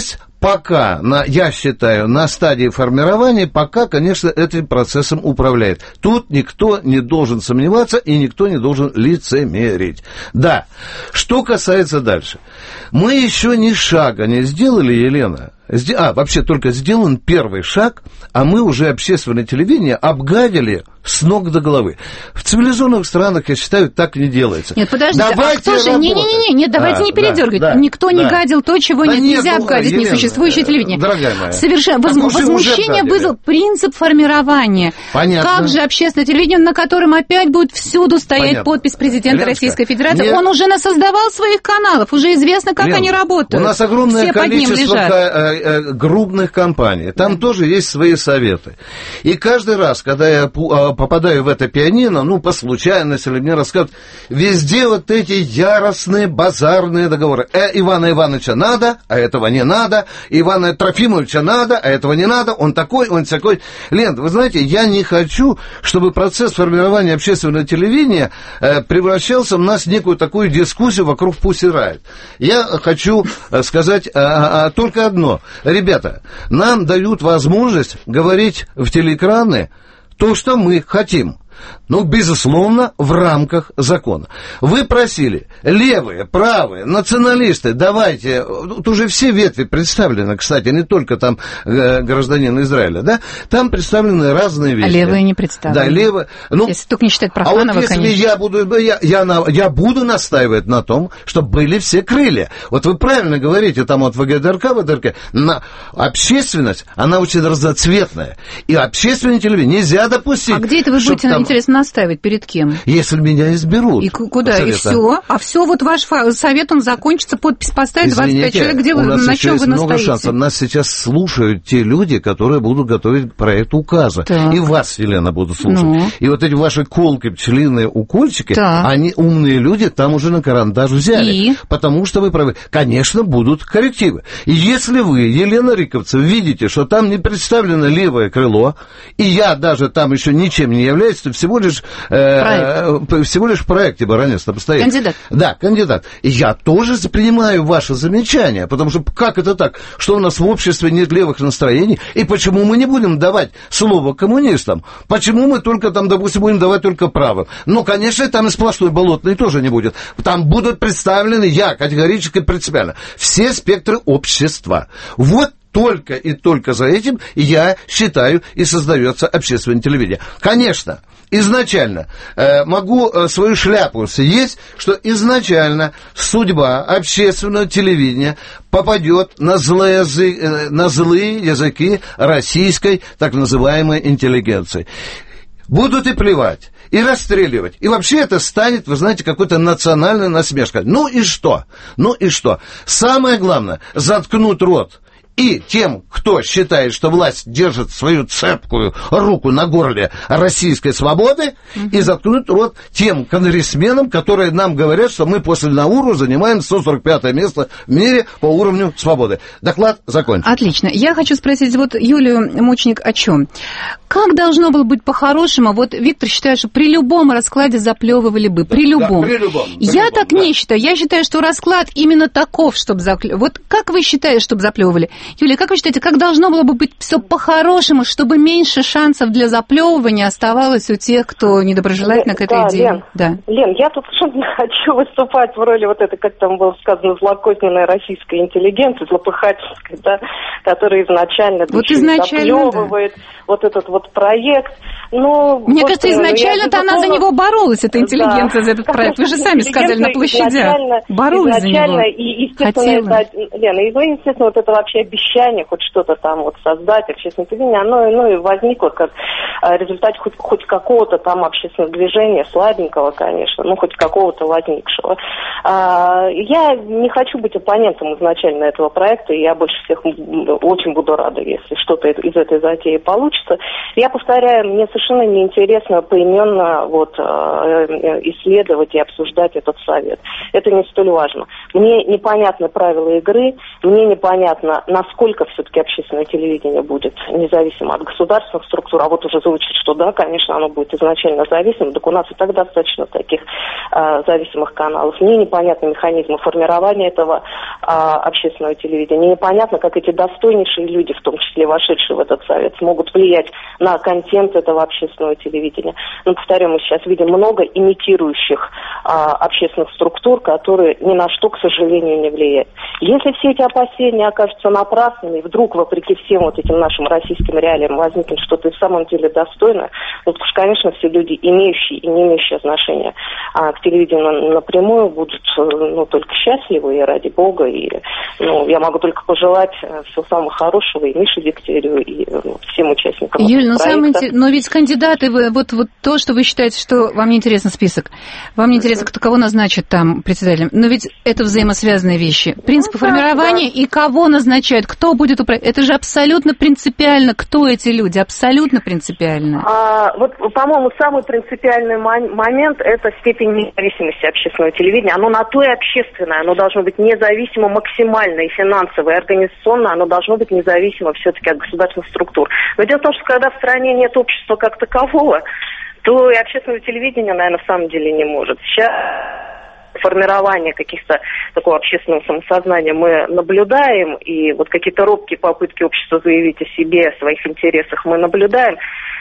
пока, на, я считаю, на стадии формирования, пока, конечно, этим процессом управляет. Тут никто не должен сомневаться и никто не должен лицемерить. Да, что касается дальше. Мы еще ни шага не сделали, Елена. А, вообще только сделан первый шаг, а мы уже общественное телевидение обгадили с ног до головы. В цивилизованных странах, я считаю, так не делается. Нет, подождите, давайте а кто же... Не-не-не, нет, давайте а, не передергивать. Да, Никто да, не гадил то, чего да нет, нельзя нет, обгадить, Елена, несуществующее телевидение. Дорогая моя. Совершенно воз... возмущение вызвал принцип формирования. Понятно. Как же общественное телевидение, на котором опять будет всюду стоять Понятно. подпись президента Леночка, Российской Федерации, нет. он уже насоздавал своих каналов, уже известно, как Лен, они работают. У нас огромное Все количество крупных компаний. Там mm. тоже есть свои советы. И каждый раз, когда я попадаю в это пианино, ну, по случайности, или мне рассказывают, везде вот эти яростные базарные договоры. Э, Ивана Ивановича надо, а этого не надо. Ивана Трофимовича надо, а этого не надо. Он такой, он всякой. Лен, вы знаете, я не хочу, чтобы процесс формирования общественного телевидения э, превращался у нас в некую такую дискуссию вокруг Pussy Riot. Я хочу э, сказать э, э, только одно. Ребята, нам дают возможность говорить в телеэкраны то, что мы хотим. Ну, безусловно, в рамках закона. Вы просили, левые, правые, националисты, давайте, тут уже все ветви представлены, кстати, не только там э, гражданин Израиля, да, там представлены разные ветви. А левые не представлены. Да, левые. Ну, если только не считать Проханова, а вот если конечно. я буду, я, я, на, я буду настаивать на том, чтобы были все крылья. Вот вы правильно говорите, там вот в ГДРК, в ВДРК, на общественность, она очень разноцветная. И общественное телевидение нельзя допустить. А где это вы будете, там... интересно, настаивать? Перед кем? Если меня изберут. И куда? И все? А все, вот ваш совет, он закончится, подпись поставить, двадцать пять человек, где вы, на чем вы настоите? Много шансов. Нас сейчас слушают те люди, которые будут готовить проект указа. Так. И вас, Елена, будут слушать. Ну. И вот эти ваши колки, пчелиные укольчики, так. они, умные люди, там уже на карандаш взяли. И? Потому что вы правы. Конечно, будут коррективы. И если вы, Елена Риковцев, видите, что там не представлено левое крыло, и я даже там еще ничем не являюсь, то всего лишь Э, всего лишь в проекте баронец там стоит. Кандидат. Да, кандидат. И я тоже принимаю ваше замечание, потому что как это так, что у нас в обществе нет левых настроений, и почему мы не будем давать слово коммунистам? Почему мы только там, допустим, будем давать только правым? Ну, конечно, там и сплошной болотный тоже не будет. Там будут представлены, я категорически принципиально, все спектры общества. Вот только и только за этим, я считаю, и создается общественное телевидение. Конечно, изначально э, могу э, свою шляпу съесть, что изначально судьба общественного телевидения попадет на злые, язы, э, на злые языки российской так называемой интеллигенции. Будут и плевать, и расстреливать. И вообще это станет, вы знаете, какой-то национальной насмешкой. Ну и что? Ну и что? Самое главное, заткнуть рот. И тем, кто считает, что власть держит свою цепкую руку на горле российской свободы, угу. и заткнуть рот тем конгрессменам, которые нам говорят, что мы после Науру занимаем сто сорок пятое место в мире по уровню свободы. Доклад закончен. Отлично. Я хочу спросить вот Юлию Мучник о чем. Как должно было быть по-хорошему? Вот Виктор считает, что при любом раскладе заплевывали бы. При любом. Да, при любом при Я любом, так да. не считаю. Я считаю, что расклад именно таков, чтобы заплевывали. Вот как вы считаете, чтобы заплевывали? Юлия, как вы считаете, как должно было бы быть все по-хорошему, чтобы меньше шансов для заплевывания оставалось у тех, кто недоброжелательно Лен, к этой да, идее? Лен, да. Лен, я тут совершенно не хочу выступать в роли вот этой, как там было сказано, злокозненной российской интеллигенции, злопыхательской, да, которая изначально, вот изначально заплевывает да. вот этот вот проект. Но, Мне кажется, изначально-то она за него боролась, эта интеллигенция, да. за этот проект. Вы же сами сказали на площадях. Боролась за него. И, естественно, это, Лена, и, естественно, вот это вообще обещание хоть что-то там вот создать, общественное телевидение, оно ну, и возникло как результат хоть, хоть какого-то там общественного движения, слабенького, конечно, ну, хоть какого-то возникшего. А, я не хочу быть оппонентом изначально этого проекта, и я больше всех очень буду рада, если что-то из этой затеи получится. Я повторяю, мне совершенно неинтересно поименно вот, исследовать и обсуждать этот совет. Это не столь важно. Мне непонятны правила игры, мне непонятно, насколько все-таки общественное телевидение будет независимо от государственных структур, а вот уже за озвучить, что да, конечно, оно будет изначально зависимым, так у нас и так достаточно таких а, зависимых каналов. Мне непонятны механизмы формирования этого а, общественного телевидения. Непонятно, как эти достойнейшие люди, в том числе вошедшие в этот совет, смогут влиять на контент этого общественного телевидения. Но, повторю, мы сейчас видим много имитирующих а, общественных структур, которые ни на что, к сожалению, не влияют. Если все эти опасения окажутся напрасными, и вдруг, вопреки всем вот этим нашим российским реалиям, возникнет что-то и в самом деле достойное, ну, уж, конечно, все люди, имеющие и не имеющие отношения а, к телевидению напрямую, будут, ну, только счастливы, и ради бога, и, ну, я могу только пожелать всего самого хорошего и Мише Дегтярю, и ну, всем участникам Юль, этого ну, проекта. самое интер... но ведь кандидаты, вы, вот, вот то, что вы считаете, что вам не интересен список, вам не интересно, кто кого назначит там председателем, но ведь это взаимосвязанные вещи. Принципы ну, формирования да. и кого назначают, кто будет управлять, это же абсолютно принципиально, кто эти люди, абсолютно принципиально. А, вот, по-моему, самый принципиальный момент – это степень независимости общественного телевидения. Оно на то и общественное, оно должно быть независимо максимально и финансово, и организационно, оно должно быть независимо все-таки от государственных структур. Но дело в том, что когда в стране нет общества как такового, то и общественного телевидения, наверное, в самом деле не может. Сейчас формирование каких-то такого общественного самосознания мы наблюдаем, и вот какие-то робкие попытки общества заявить о себе, о своих интересах мы наблюдаем.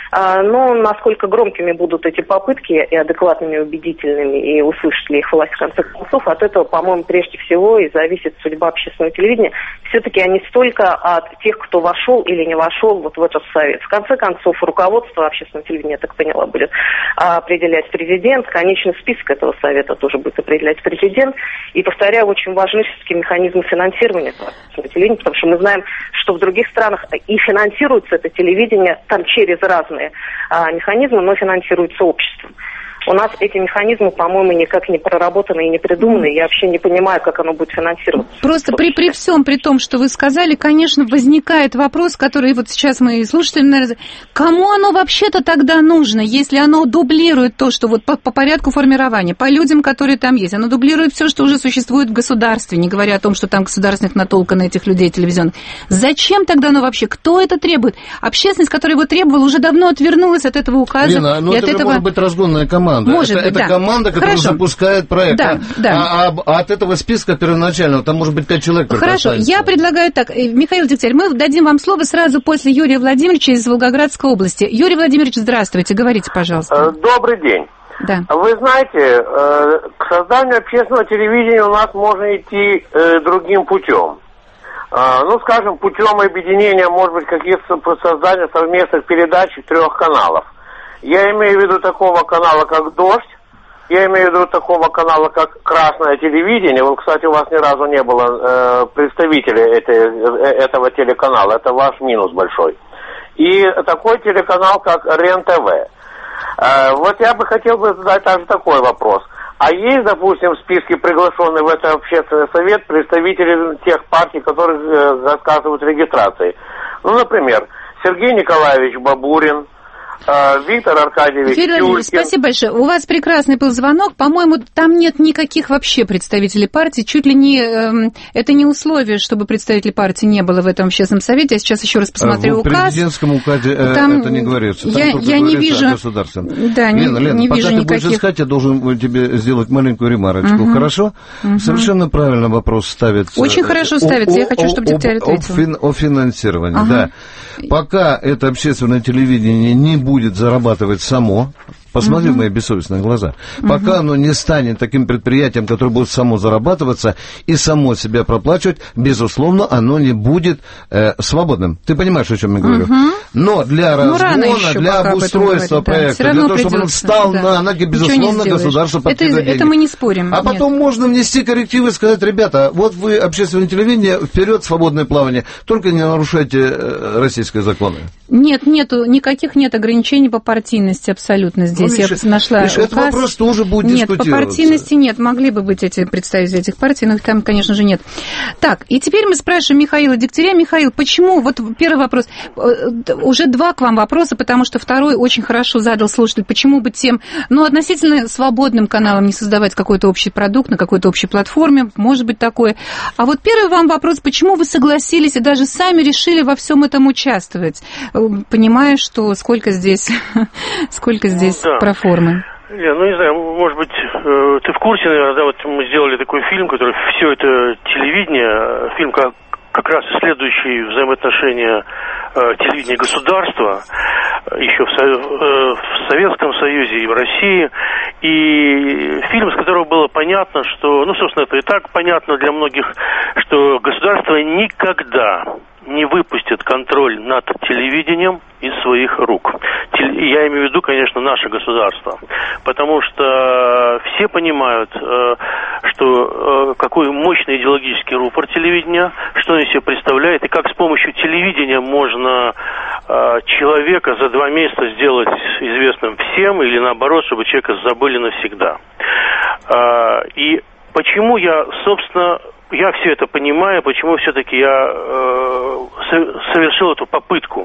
Но насколько громкими будут эти попытки и адекватными, и убедительными, и услышит ли их власть в конце концов, от этого, по-моему, прежде всего и зависит судьба общественного телевидения. Все-таки они столько от тех, кто вошел или не вошел вот в этот совет. В конце концов, руководство общественного телевидения, я так поняла, будет определять президент, конечный список этого совета тоже будет определять президент. И, повторяю, очень важны все-таки механизмы финансирования этого общественного телевидения, потому что мы знаем, что в других странах и финансируется это телевидение там через разные механизмы, но финансируется обществом. У нас эти механизмы, по-моему, никак не проработаны и не придуманы. Я вообще не понимаю, как оно будет финансироваться. Просто при, при всем, при том, что вы сказали, конечно, возникает вопрос, который вот сейчас мы и слушатели, наверное, кому оно вообще-то тогда нужно, если оно дублирует то, что вот по, по порядку формирования, по людям, которые там есть, оно дублирует все, что уже существует в государстве, не говоря о том, что там государственных натолка на этих людей телевизионных. Зачем тогда оно вообще? Кто это требует? Общественность, которая его требовала, уже давно отвернулась от этого указа. Лена, ну и это от этого... может быть разгонная команда. Может это быть, это да. команда, которая Хорошо. запускает проект. Да, а, да. А, а, а от этого списка первоначального там может быть пять человек. Хорошо, останется. Я предлагаю так. Михаил Дегтярь, мы дадим вам слово сразу после Юрия Владимировича из Волгоградской области. Юрий Владимирович, здравствуйте, говорите, пожалуйста. Добрый день. Да. Вы знаете, к созданию общественного телевидения у нас можно идти другим путем. Ну, скажем, путем объединения, может быть, каких-то создания совместных передач трех каналов. Я имею в виду такого канала, как «Дождь», я имею в виду такого канала, как «Красное телевидение». Вот, кстати, у вас ни разу не было э, представителя этой, этого телеканала, это ваш минус большой. И такой телеканал, как РЕН-ТВ. Э, вот я бы хотел бы задать также такой вопрос. А есть, допустим, в списке приглашенные в этот общественный совет представители тех партий, которые э, заказывают регистрации? Ну, например, Сергей Николаевич Бабурин, Виктор Аркадьевич Тюлькин. Спасибо большое. У вас прекрасный был звонок. По-моему, там нет никаких вообще представителей партии. Чуть ли не... Э, это не условие, чтобы представителей партии не было в этом общественном совете. Я сейчас еще раз посмотрю в указ. В президентском указе там, это не говорится. Там я я не вижу... Да, Лена, не, Лена, не пока вижу ты никаких... будешь искать, я должен тебе сделать маленькую ремарочку. Угу. Хорошо? Угу. Совершенно правильно вопрос ставится. Очень хорошо ставится. О, я хочу, чтобы Дегтярь ответил. О, фин, о финансировании, ага. да. Пока это общественное телевидение не будет зарабатывать само, посмотри uh-huh. в мои бессовестные глаза. Uh-huh. Пока оно не станет таким предприятием, которое будет само зарабатываться и само себя проплачивать, безусловно, оно не будет э, свободным. Ты понимаешь, о чем я говорю? Uh-huh. Но для ну, разгона, для обустройства говорить, проекта, да. для того, чтобы он встал да. на ноги, безусловно, государство подкидывает это, это мы не спорим. А Нет. потом можно внести коррективы и сказать, ребята, вот вы, общественное телевидение, вперед, свободное плавание, только не нарушайте российские законы. Нет, нету, никаких нет ограничений по партийности абсолютно здесь. здесь, ну, видишь, я нашла видишь, указ. Этот вопрос тоже будет нет, дискутироваться. Нет, по партийности нет, могли бы быть эти представители этих партий, но их там, конечно же, нет. Так, и теперь мы спрашиваем Михаила Дегтяря. Михаил, почему, вот первый вопрос, уже два к вам вопроса, потому что второй очень хорошо задал слушатель, почему бы тем, ну, относительно свободным каналам не создавать какой-то общий продукт на какой-то общей платформе, может быть такое. А вот первый вам вопрос, почему вы согласились и даже сами решили во всем этом участвовать, понимая, что сколько здесь, сколько здесь да. проформы? Я, ну, не знаю, может быть, э, ты в курсе, наверное, да, вот мы сделали такой фильм, который все это телевидение, фильм как, как раз исследующий взаимоотношения э, телевидения и государства, еще в, э, в Советском Союзе и в России, и фильм, с которого было понятно, что, ну, собственно, это и так понятно для многих, что государство никогда не выпустит контроль над телевидением из своих рук. Я имею в виду, конечно, наше государство. Потому что все понимают, что какой мощный идеологический рупор телевидения, что он из себя представляет, и как с помощью телевидения можно человека за два месяца сделать известным всем, или наоборот, чтобы человека забыли навсегда. И почему я, собственно, я все это понимаю, почему все-таки я э, совершил эту попытку.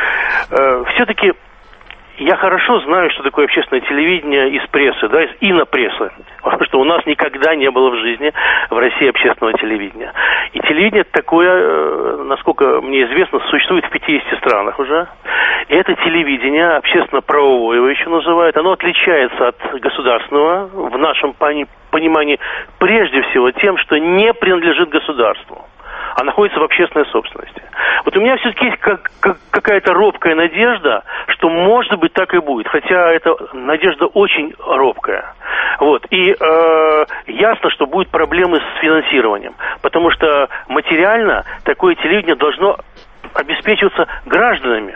Э, все-таки я хорошо знаю, что такое общественное телевидение из прессы, да, из инопрессы, потому что у нас никогда не было в жизни в России общественного телевидения. И телевидение такое, насколько мне известно, существует в пятидесяти странах уже. И это телевидение, общественно-правовое его еще называют, оно отличается от государственного в нашем понимании прежде всего тем, что не принадлежит государству, а находится в общественной собственности. Вот у меня все-таки есть как, как, какая-то робкая надежда, что, может быть, так и будет. Хотя эта надежда очень робкая. Вот. И э, ясно, что будут проблемы с финансированием. Потому что материально такое телевидение должно обеспечиваться гражданами.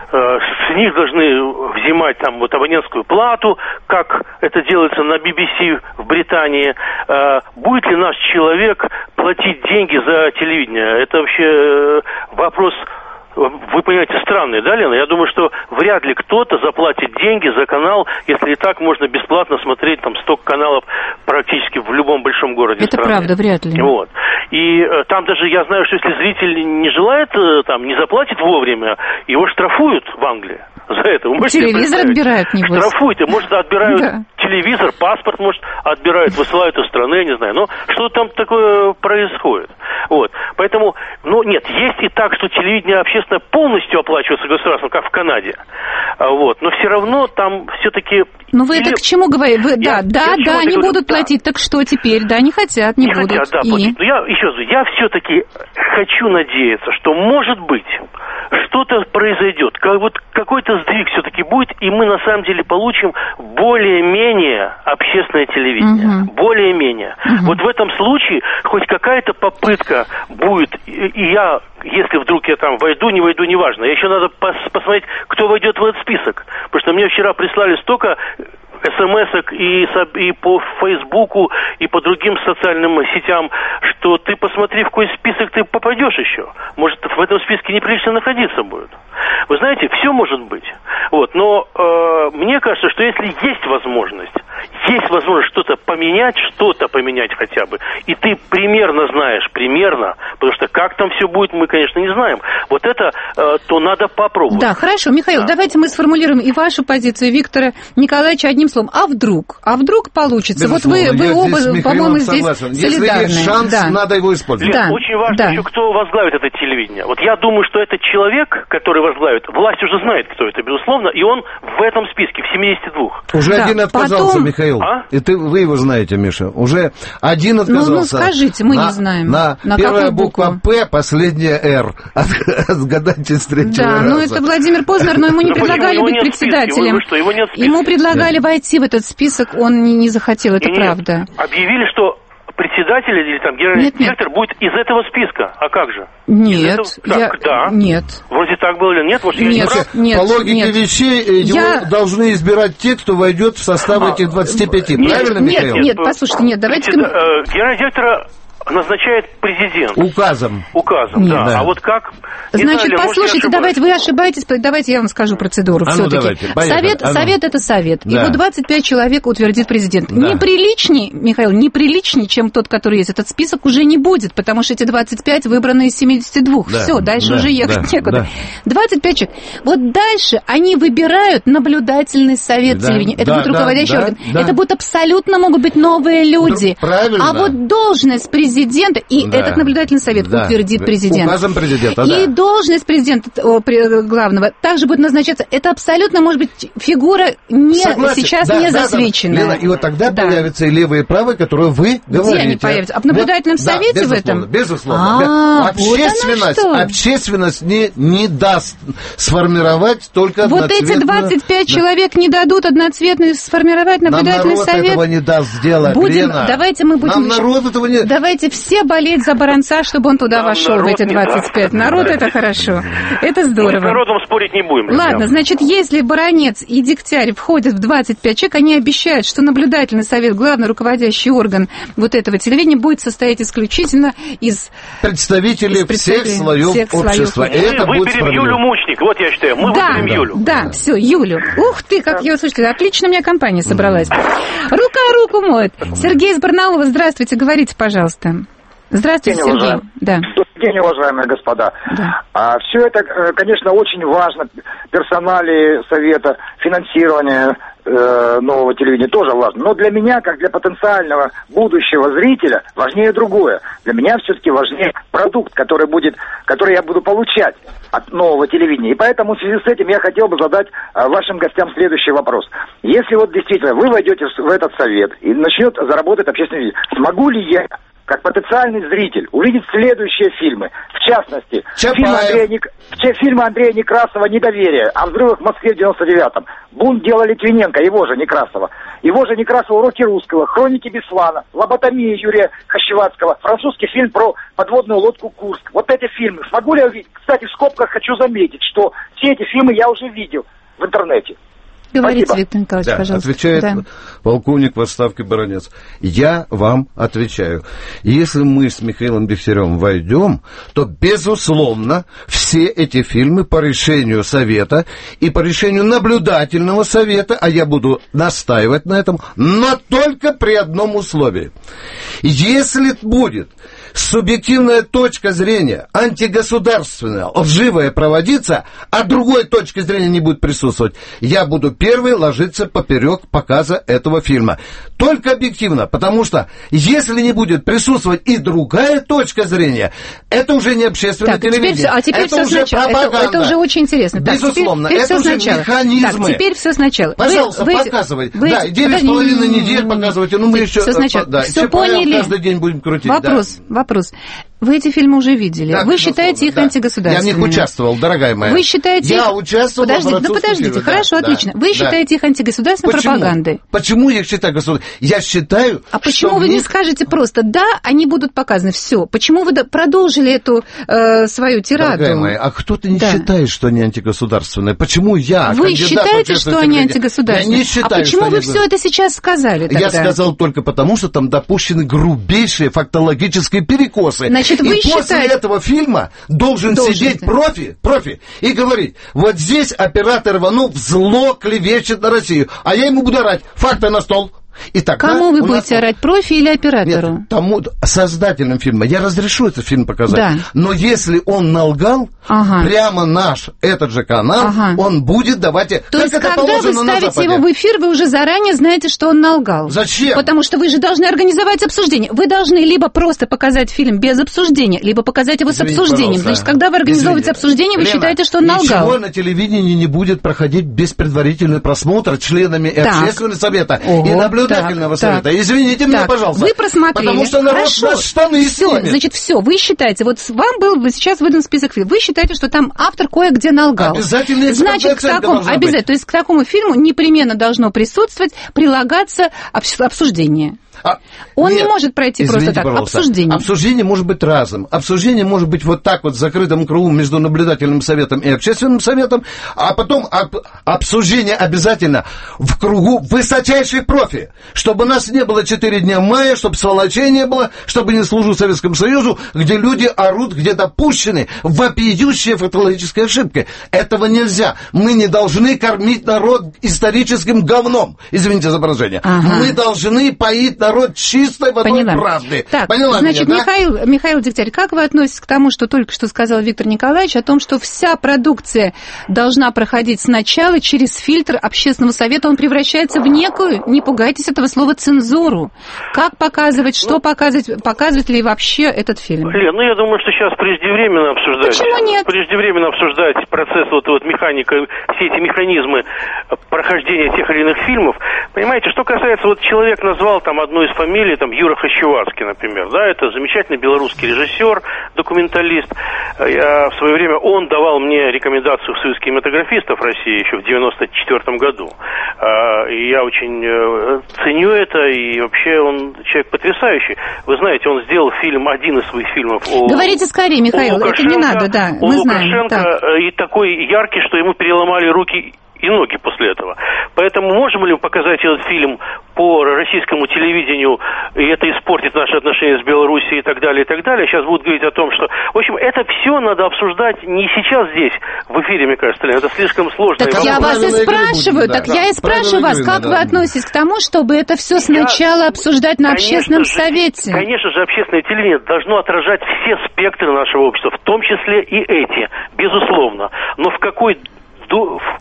С них должны взимать там вот абонентскую плату, как это делается на би би си в Британии. Будет ли наш человек платить деньги за телевидение? Это вообще вопрос, вы понимаете, странный, да, Лена? Я думаю, что вряд ли кто-то заплатит деньги за канал, если и так можно бесплатно смотреть там сто каналов практически в любом большом городе это страны. Это правда, вряд ли. Вот. И э, там даже я знаю, что если зритель не желает, э, там, не заплатит вовремя, его штрафуют в Англии за это. Вы телевизор отбирают, небось. Штрафуют, и, может, отбирают да. телевизор, паспорт, может, отбирают, высылают из страны, я не знаю. Но что там такое происходит? Вот. Поэтому, ну, нет, есть и так, что телевидение общественно полностью оплачивается государством, как в Канаде. Вот. Но все равно там все-таки... Ну, вы Или... это к чему говорите? Вы... Я, да, я да, да, не будут да. платить. Так что теперь? Да, не хотят, не, не будут. Хотят, да, и... платить. Но я еще раз, я все-таки хочу надеяться, что, может быть, что-то произойдет, как вот какой-то сдвиг все-таки будет, и мы на самом деле получим более-менее общественное телевидение. Угу. Более-менее. Угу. Вот в этом случае хоть какая-то попытка будет, и я, если вдруг я там войду, не войду, неважно. Еще надо пос- посмотреть, кто войдет в этот список. Потому что мне вчера прислали столько смс-ок и, и по Фейсбуку, и по другим социальным сетям, что ты посмотри, в какой список ты попадешь еще. Может, в этом списке неприлично находиться будет. Вы знаете, все может быть. Вот. Но э, мне кажется, что если есть возможность, есть возможность что-то поменять, что-то поменять хотя бы, и ты примерно знаешь, примерно, потому что как там все будет, мы, конечно, не знаем. Вот это, э, то надо попробовать. Да, хорошо. Михаил, да. давайте мы сформулируем и вашу позицию, и Виктора Николаевича одним словом. А вдруг? А вдруг получится? Безусловно, вот вы, вы оба, по-моему, здесь согласен. солидарны. Если есть шанс, да. надо его использовать. Лен, да. очень важно да. еще, кто возглавит это телевидение. Вот я думаю, что этот человек, который возглавит, власть уже знает, кто это, безусловно, и он в этом списке, в семидесяти двух. Уже да. один отказался, Потом... Михаил. А? И ты, вы его знаете, Миша. Уже один отказался. Ну, ну скажите, мы на, не знаем. На, на первая букву? буква П, последняя Р. Отгадайте с третьего Да, раза. ну это Владимир Познер, но ему не предлагали быть председателем. Ему предлагали войти в этот список, он не захотел, это правда. Объявили, что председатель или там генеральный нет, директор нет. будет из этого списка. А как же? Нет. Этого... Я... Так, да. Нет. Вроде так было или нет? Может, нет, я не нет, По логике нет. вещей его я... должны избирать те, кто войдет в состав а, этих двадцати пяти. Нет, правильно, нет, Михаил? Нет, нет, послушайте, нет, давайте... Председа... Генерального директора назначает президент. Указом. Указом, да. да. А вот как... Значит, Италия, послушайте, давайте, вы ошибаетесь, давайте я вам скажу процедуру а все-таки. Ну, давайте, совет, а ну. совет это совет. Да. Его двадцать пять человек утвердит президент. Да. Неприличней, Михаил, неприличней, чем тот, который есть. Этот список уже не будет, потому что эти двадцать пять выбраны из семидесяти двух. Да. Все, дальше да. уже ехать да. некуда. Да. двадцать пять человек. Вот дальше они выбирают наблюдательный совет да. телевидения. Это да, будет руководящий да, орган. Да. Это будут абсолютно могут быть новые люди. Правильно. А вот должность президента, и да. этот наблюдательный совет да. утвердит президент. Указом президента, да. И должность президента главного также будет назначаться. Это абсолютно, может быть, фигура не, сейчас да, не да, засвеченная. Да, Лена, и вот тогда да. появятся и левые, и правые, которые вы говорите. Где они появятся? А в наблюдательном вот, совете да, в этом? Безусловно. А, общественность, вот общественность не, не даст сформировать только вот эти двадцать пять да. человек не дадут одноцветный сформировать наблюдательный Нам совет. Этого не даст сделать, будем, Лена. Давайте мы будем... Нам народ этого не... Давайте все болеть за Баранца, чтобы он туда Нам вошел в эти двадцать пять. Народ это хорошо. Это здорово. Мы с народом спорить не будем. Ладно, значит, если Баранец и Дегтярь входят в двадцать пять человек, они обещают, что наблюдательный совет, главный руководящий орган вот этого телевидения, будет состоять исключительно из представителей, из представителей всех слоев всех общества. Слоев. Это мы будет выберем Юлю Мучник, вот я считаю. Мы да, выберем Юлю. Да, все, Юлю. Ух ты, как я услышала. Отлично, у меня компания собралась. Рука руку моет. Сергей из Барнаула, здравствуйте, говорите, пожалуйста. Здравствуйте, День, Сергей. Уважаем... Да. День, уважаемые господа. Да. А, все это, конечно, очень важно. Персонали совета, финансирование э, нового телевидения тоже важно. Но для меня, как для потенциального будущего зрителя, важнее другое. Для меня все-таки важнее продукт, который будет, который я буду получать от нового телевидения. И поэтому в связи с этим я хотел бы задать а, вашим гостям следующий вопрос. Если вот действительно вы войдете в этот совет и начнет заработать общественный видение, смогу ли я, как потенциальный зритель, увидеть следующие фильмы? В частности, фильм Андрея, Ник... фильмы Андрея Некрасова «Недоверие», о взрывах в Москве в девяносто девятом, «Бунт дела Литвиненко», его же Некрасова, его же Некрасова «Уроки русского», «Хроники Беслана», «Лоботомия» Юрия Хащеватского, французский фильм про подводную лодку «Курск». Вот эти фильмы смогу ли я увидеть? Кстати, в скобках хочу заметить, что все эти фильмы я уже видел в интернете. Говорите, Спасибо. Виктор Николаевич, да, пожалуйста. Отвечает да. полковник в отставке Баранец. Я вам отвечаю. Если мы с Михаилом Дегтяревым войдем, то, безусловно, все эти фильмы по решению Совета и по решению наблюдательного совета, а я буду настаивать на этом, но только при одном условии. Если будет субъективная точка зрения, антигосударственная, лживая проводиться, а другой точки зрения не будет присутствовать, я буду первый ложиться поперек показа этого фильма. Только объективно, потому что если не будет присутствовать и другая точка зрения, это уже не общественное так, телевидение. Теперь все, а теперь это все уже сначала. пропаганда. Это, это уже очень интересно. Так, Безусловно, теперь, теперь это уже сначала. механизмы. Так, теперь все сначала. Пожалуйста, вы, показывайте. Вы, да, девять с половиной недель показывайте. Ну, мы еще... Все сначала. Да, все поняли. Каждый день будем крутить. Вопрос, да. вопрос. Вы эти фильмы уже видели. Да, вы считаете их да. антигосударственными. Я в них участвовал, дорогая моя. Вы считаете Я их... участвовал подождите, в ну подождите, фильме. хорошо, да, отлично. Да, вы да. считаете их антигосударственной почему? пропагандой? Почему я их считаю государственной? Я считаю, А почему вы них... не скажете просто, да, они будут показаны, все? Почему вы продолжили эту э, свою тираду? Дорогая моя, а кто-то не да. считает, что они антигосударственные? Почему я, Вы считаете, что они антигосударственные? Я не считаю, а почему что вы они... все это сейчас сказали тогда? Я сказал только потому, что там допущены грубейшие фактологические перекосы. Значит, вы и считаете... после этого фильма должен, должен сидеть да. профи, профи и говорить, вот здесь оператор Иванов зло клевещет на Россию, а я ему буду орать, факты на стол. И тогда кому вы будете нас... орать, профи или оператору? Нет, тому создателям фильма. Я разрешу этот фильм показать. Да. Но если он налгал, ага. прямо наш, этот же канал, ага. он будет давать... То как есть, это когда вы ставите его в эфир, вы уже заранее знаете, что он налгал. Зачем? Потому что вы же должны организовать обсуждение. Вы должны либо просто показать фильм без обсуждения, либо показать его Извините, с обсуждением. Пожалуйста. Значит, когда вы организовываете Извините. обсуждение, вы Лена, считаете, что он налгал. Ничего на телевидении не будет проходить без предварительного просмотра членами так. общественного совета Ого, и наблюдательного так, совета. Так. Извините меня, так, пожалуйста. Вы просмотрели. Потому что народ Хорошо. нас штаны все, снимет. Значит, все, вы считаете, вот вам был сейчас выдан список фильмов, вы считаете, что там автор кое-где налгал. Обязательно. Значит, к такому, обязательно, то есть к такому фильму непременно должно присутствовать, прилагаться обсуждение. А, Он нет, не может пройти просто так. Пожалуйста. Обсуждение. Обсуждение может быть разным. Обсуждение может быть вот так вот в закрытом кругу между наблюдательным советом и общественным советом, а потом об, обсуждение обязательно в кругу высочайших профи, чтобы у нас не было четыре дня мая, чтобы сволочей не было, чтобы не служил Советскому Союзу, где люди орут, где допущены вопиющие фатологические ошибки. Этого нельзя. Мы не должны кормить народ историческим говном. Извините за выражение. Ага. Мы должны поить народ чистой водой Поняла. правды. Так, Поняла значит, меня, да? Михаил, Михаил Дегтярь, как вы относитесь к тому, что только что сказал Виктор Николаевич, о том, что вся продукция должна проходить сначала через фильтр общественного совета, он превращается в некую, не пугайтесь этого слова, цензуру. Как показывать, что показывать, показывать ли вообще этот фильм? Лен, ну я думаю, что сейчас преждевременно обсуждать. Почему нет? Преждевременно обсуждать процесс, вот, вот механика, все эти механизмы прохождения тех или иных фильмов. Понимаете, что касается, вот человек назвал там одну из фамилий, там Юра Хачеварский, например, да, это замечательный белорусский режиссер, документалист. Я в свое время, он давал мне рекомендацию в Союз кинематографистов России еще в девяносто четвёртом году. И я очень ценю это, и вообще он человек потрясающий. Вы знаете, он сделал фильм, один из своих фильмов о... Говорите скорее, Михаил, это не надо, да, мы знаем. Лукашенко, так. И такой яркий, что ему переломали руки и ноги после этого. Поэтому можем ли мы показать этот фильм по российскому телевидению, и это испортит наши отношения с Белоруссией и так далее, и так далее. Сейчас будут говорить о том, что... В общем, это все надо обсуждать не сейчас здесь, в эфире, мне кажется, это слишком сложно. Так я вас и спрашиваю, так я и спрашиваю вас, как вы относитесь к тому, чтобы это все сначала обсуждать на общественном совете? Конечно же, общественное телевидение должно отражать все спектры нашего общества, в том числе и эти, безусловно. Но в какой... В,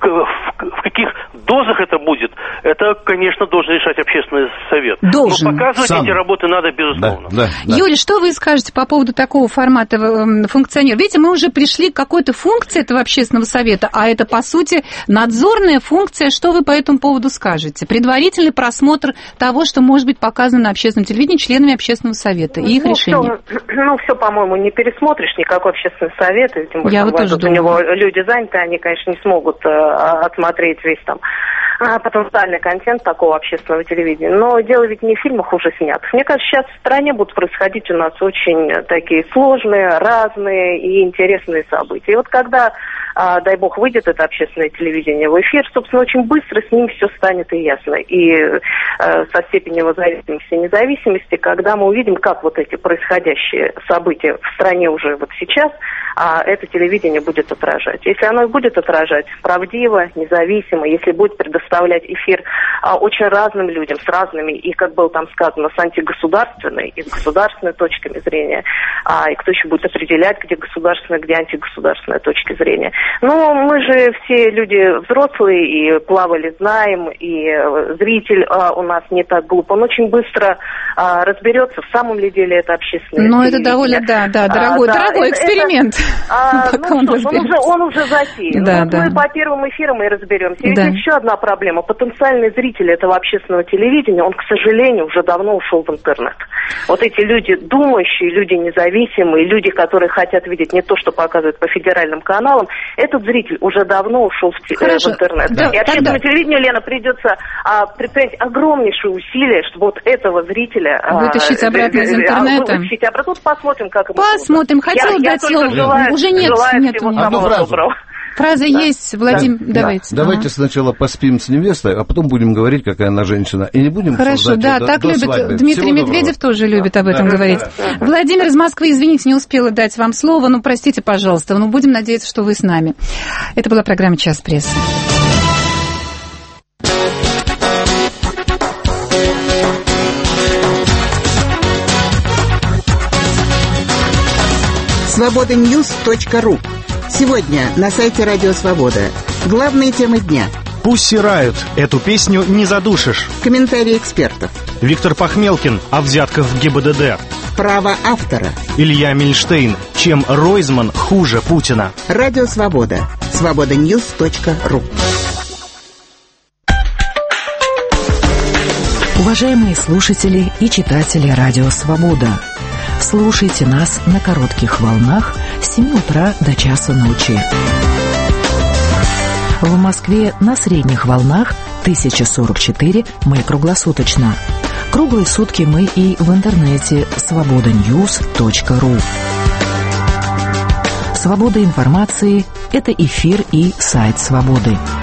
в, в каких дозах это будет, это, конечно, должен решать общественный совет. Должен. Но показывать Сам. эти работы надо, безусловно. Да, да, да. Юля, что вы скажете по поводу такого формата функционирования? Видите, мы уже пришли к какой-то функции этого общественного совета, а это, по сути, надзорная функция. Что вы по этому поводу скажете? Предварительный просмотр того, что может быть показано на общественном телевидении членами общественного совета и их ну, решения. Все, ну, все, по-моему, не пересмотришь никакой общественный совет. И тем более, Я вот тоже у думаю. него люди заняты, они, конечно, не смогут могут э, отсмотреть весь там э, потенциальный контент такого общественного телевидения. Но дело ведь не в фильмах уже снятых. Мне кажется, сейчас в стране будут происходить у нас очень такие сложные, разные и интересные события. И вот когда, э, дай бог, выйдет это общественное телевидение в эфир, собственно, очень быстро с ним все станет и ясно. И э, со степенью его зависимости и независимости, когда мы увидим, как вот эти происходящие события в стране уже вот сейчас, а это телевидение будет отражать. Если оно и будет отражать правдиво, независимо, если будет предоставлять эфир а, очень разным людям, с разными, и, как было там сказано, с антигосударственной и с государственной точками зрения, а, и кто еще будет определять, где государственная, где антигосударственная точки зрения. Но мы же все люди взрослые и плавали, знаем, и зритель а, у нас не так глуп. Он очень быстро а, разберется, в самом ли деле это общественное Ну, телевидение. это довольно, да, да, дорогой, а, да, дорогой это, эксперимент. Это, а, ну, он, что, он, уже, он уже затеян. Да, вот да. мы по первым эфирам и разберемся. И да. еще одна проблема. Потенциальный зритель этого общественного телевидения, он, к сожалению, уже давно ушел в интернет. Вот эти люди думающие, люди независимые, люди, которые хотят видеть не то, что показывают по федеральным каналам, этот зритель уже давно ушел в, те, э, в интернет. Да, и общественному тогда... телевидению, Лена, придется а, предпринять огромнейшие усилия, чтобы вот этого зрителя... Вытащить а, обратно из интернета. Вытащить обратно. Тут посмотрим, как ему... Посмотрим. Хотела я, дать я слово. Желаю, уже нет. желаю нет, всего нет. самого доброго. Фраза да. есть, Владимир, да. давайте. Да. Давайте ага. сначала поспим с невестой, а потом будем говорить, какая она женщина. И не будем Хорошо, да, до, так до любит. свадьбы. Дмитрий Всего Медведев доброго. тоже любит об этом да, говорить. Да, да, да. Владимир из Москвы, извините, не успела дать вам слово, ну, простите, пожалуйста, но будем надеяться, что вы с нами. Это была программа «Час прессы». свобода ньюс точка ру. Сегодня на сайте Радио Свобода. Главные темы дня. Пусси Райот. Эту песню не задушишь. Комментарии экспертов. Виктор Пахмелкин о взятках в ГИБДД. Право автора. Илья Мильштейн. Чем Ройзман хуже Путина. Радио Свобода. свобода ньюс точка ру. Уважаемые слушатели и читатели Радио Свобода, слушайте нас на коротких волнах с семи утра до часу ночи. В Москве на средних волнах тысяча сорок четыре мы круглосуточно. Круглые сутки мы и в интернете свобода ньюс точка ру. Свобода информации – это эфир и сайт «Свободы».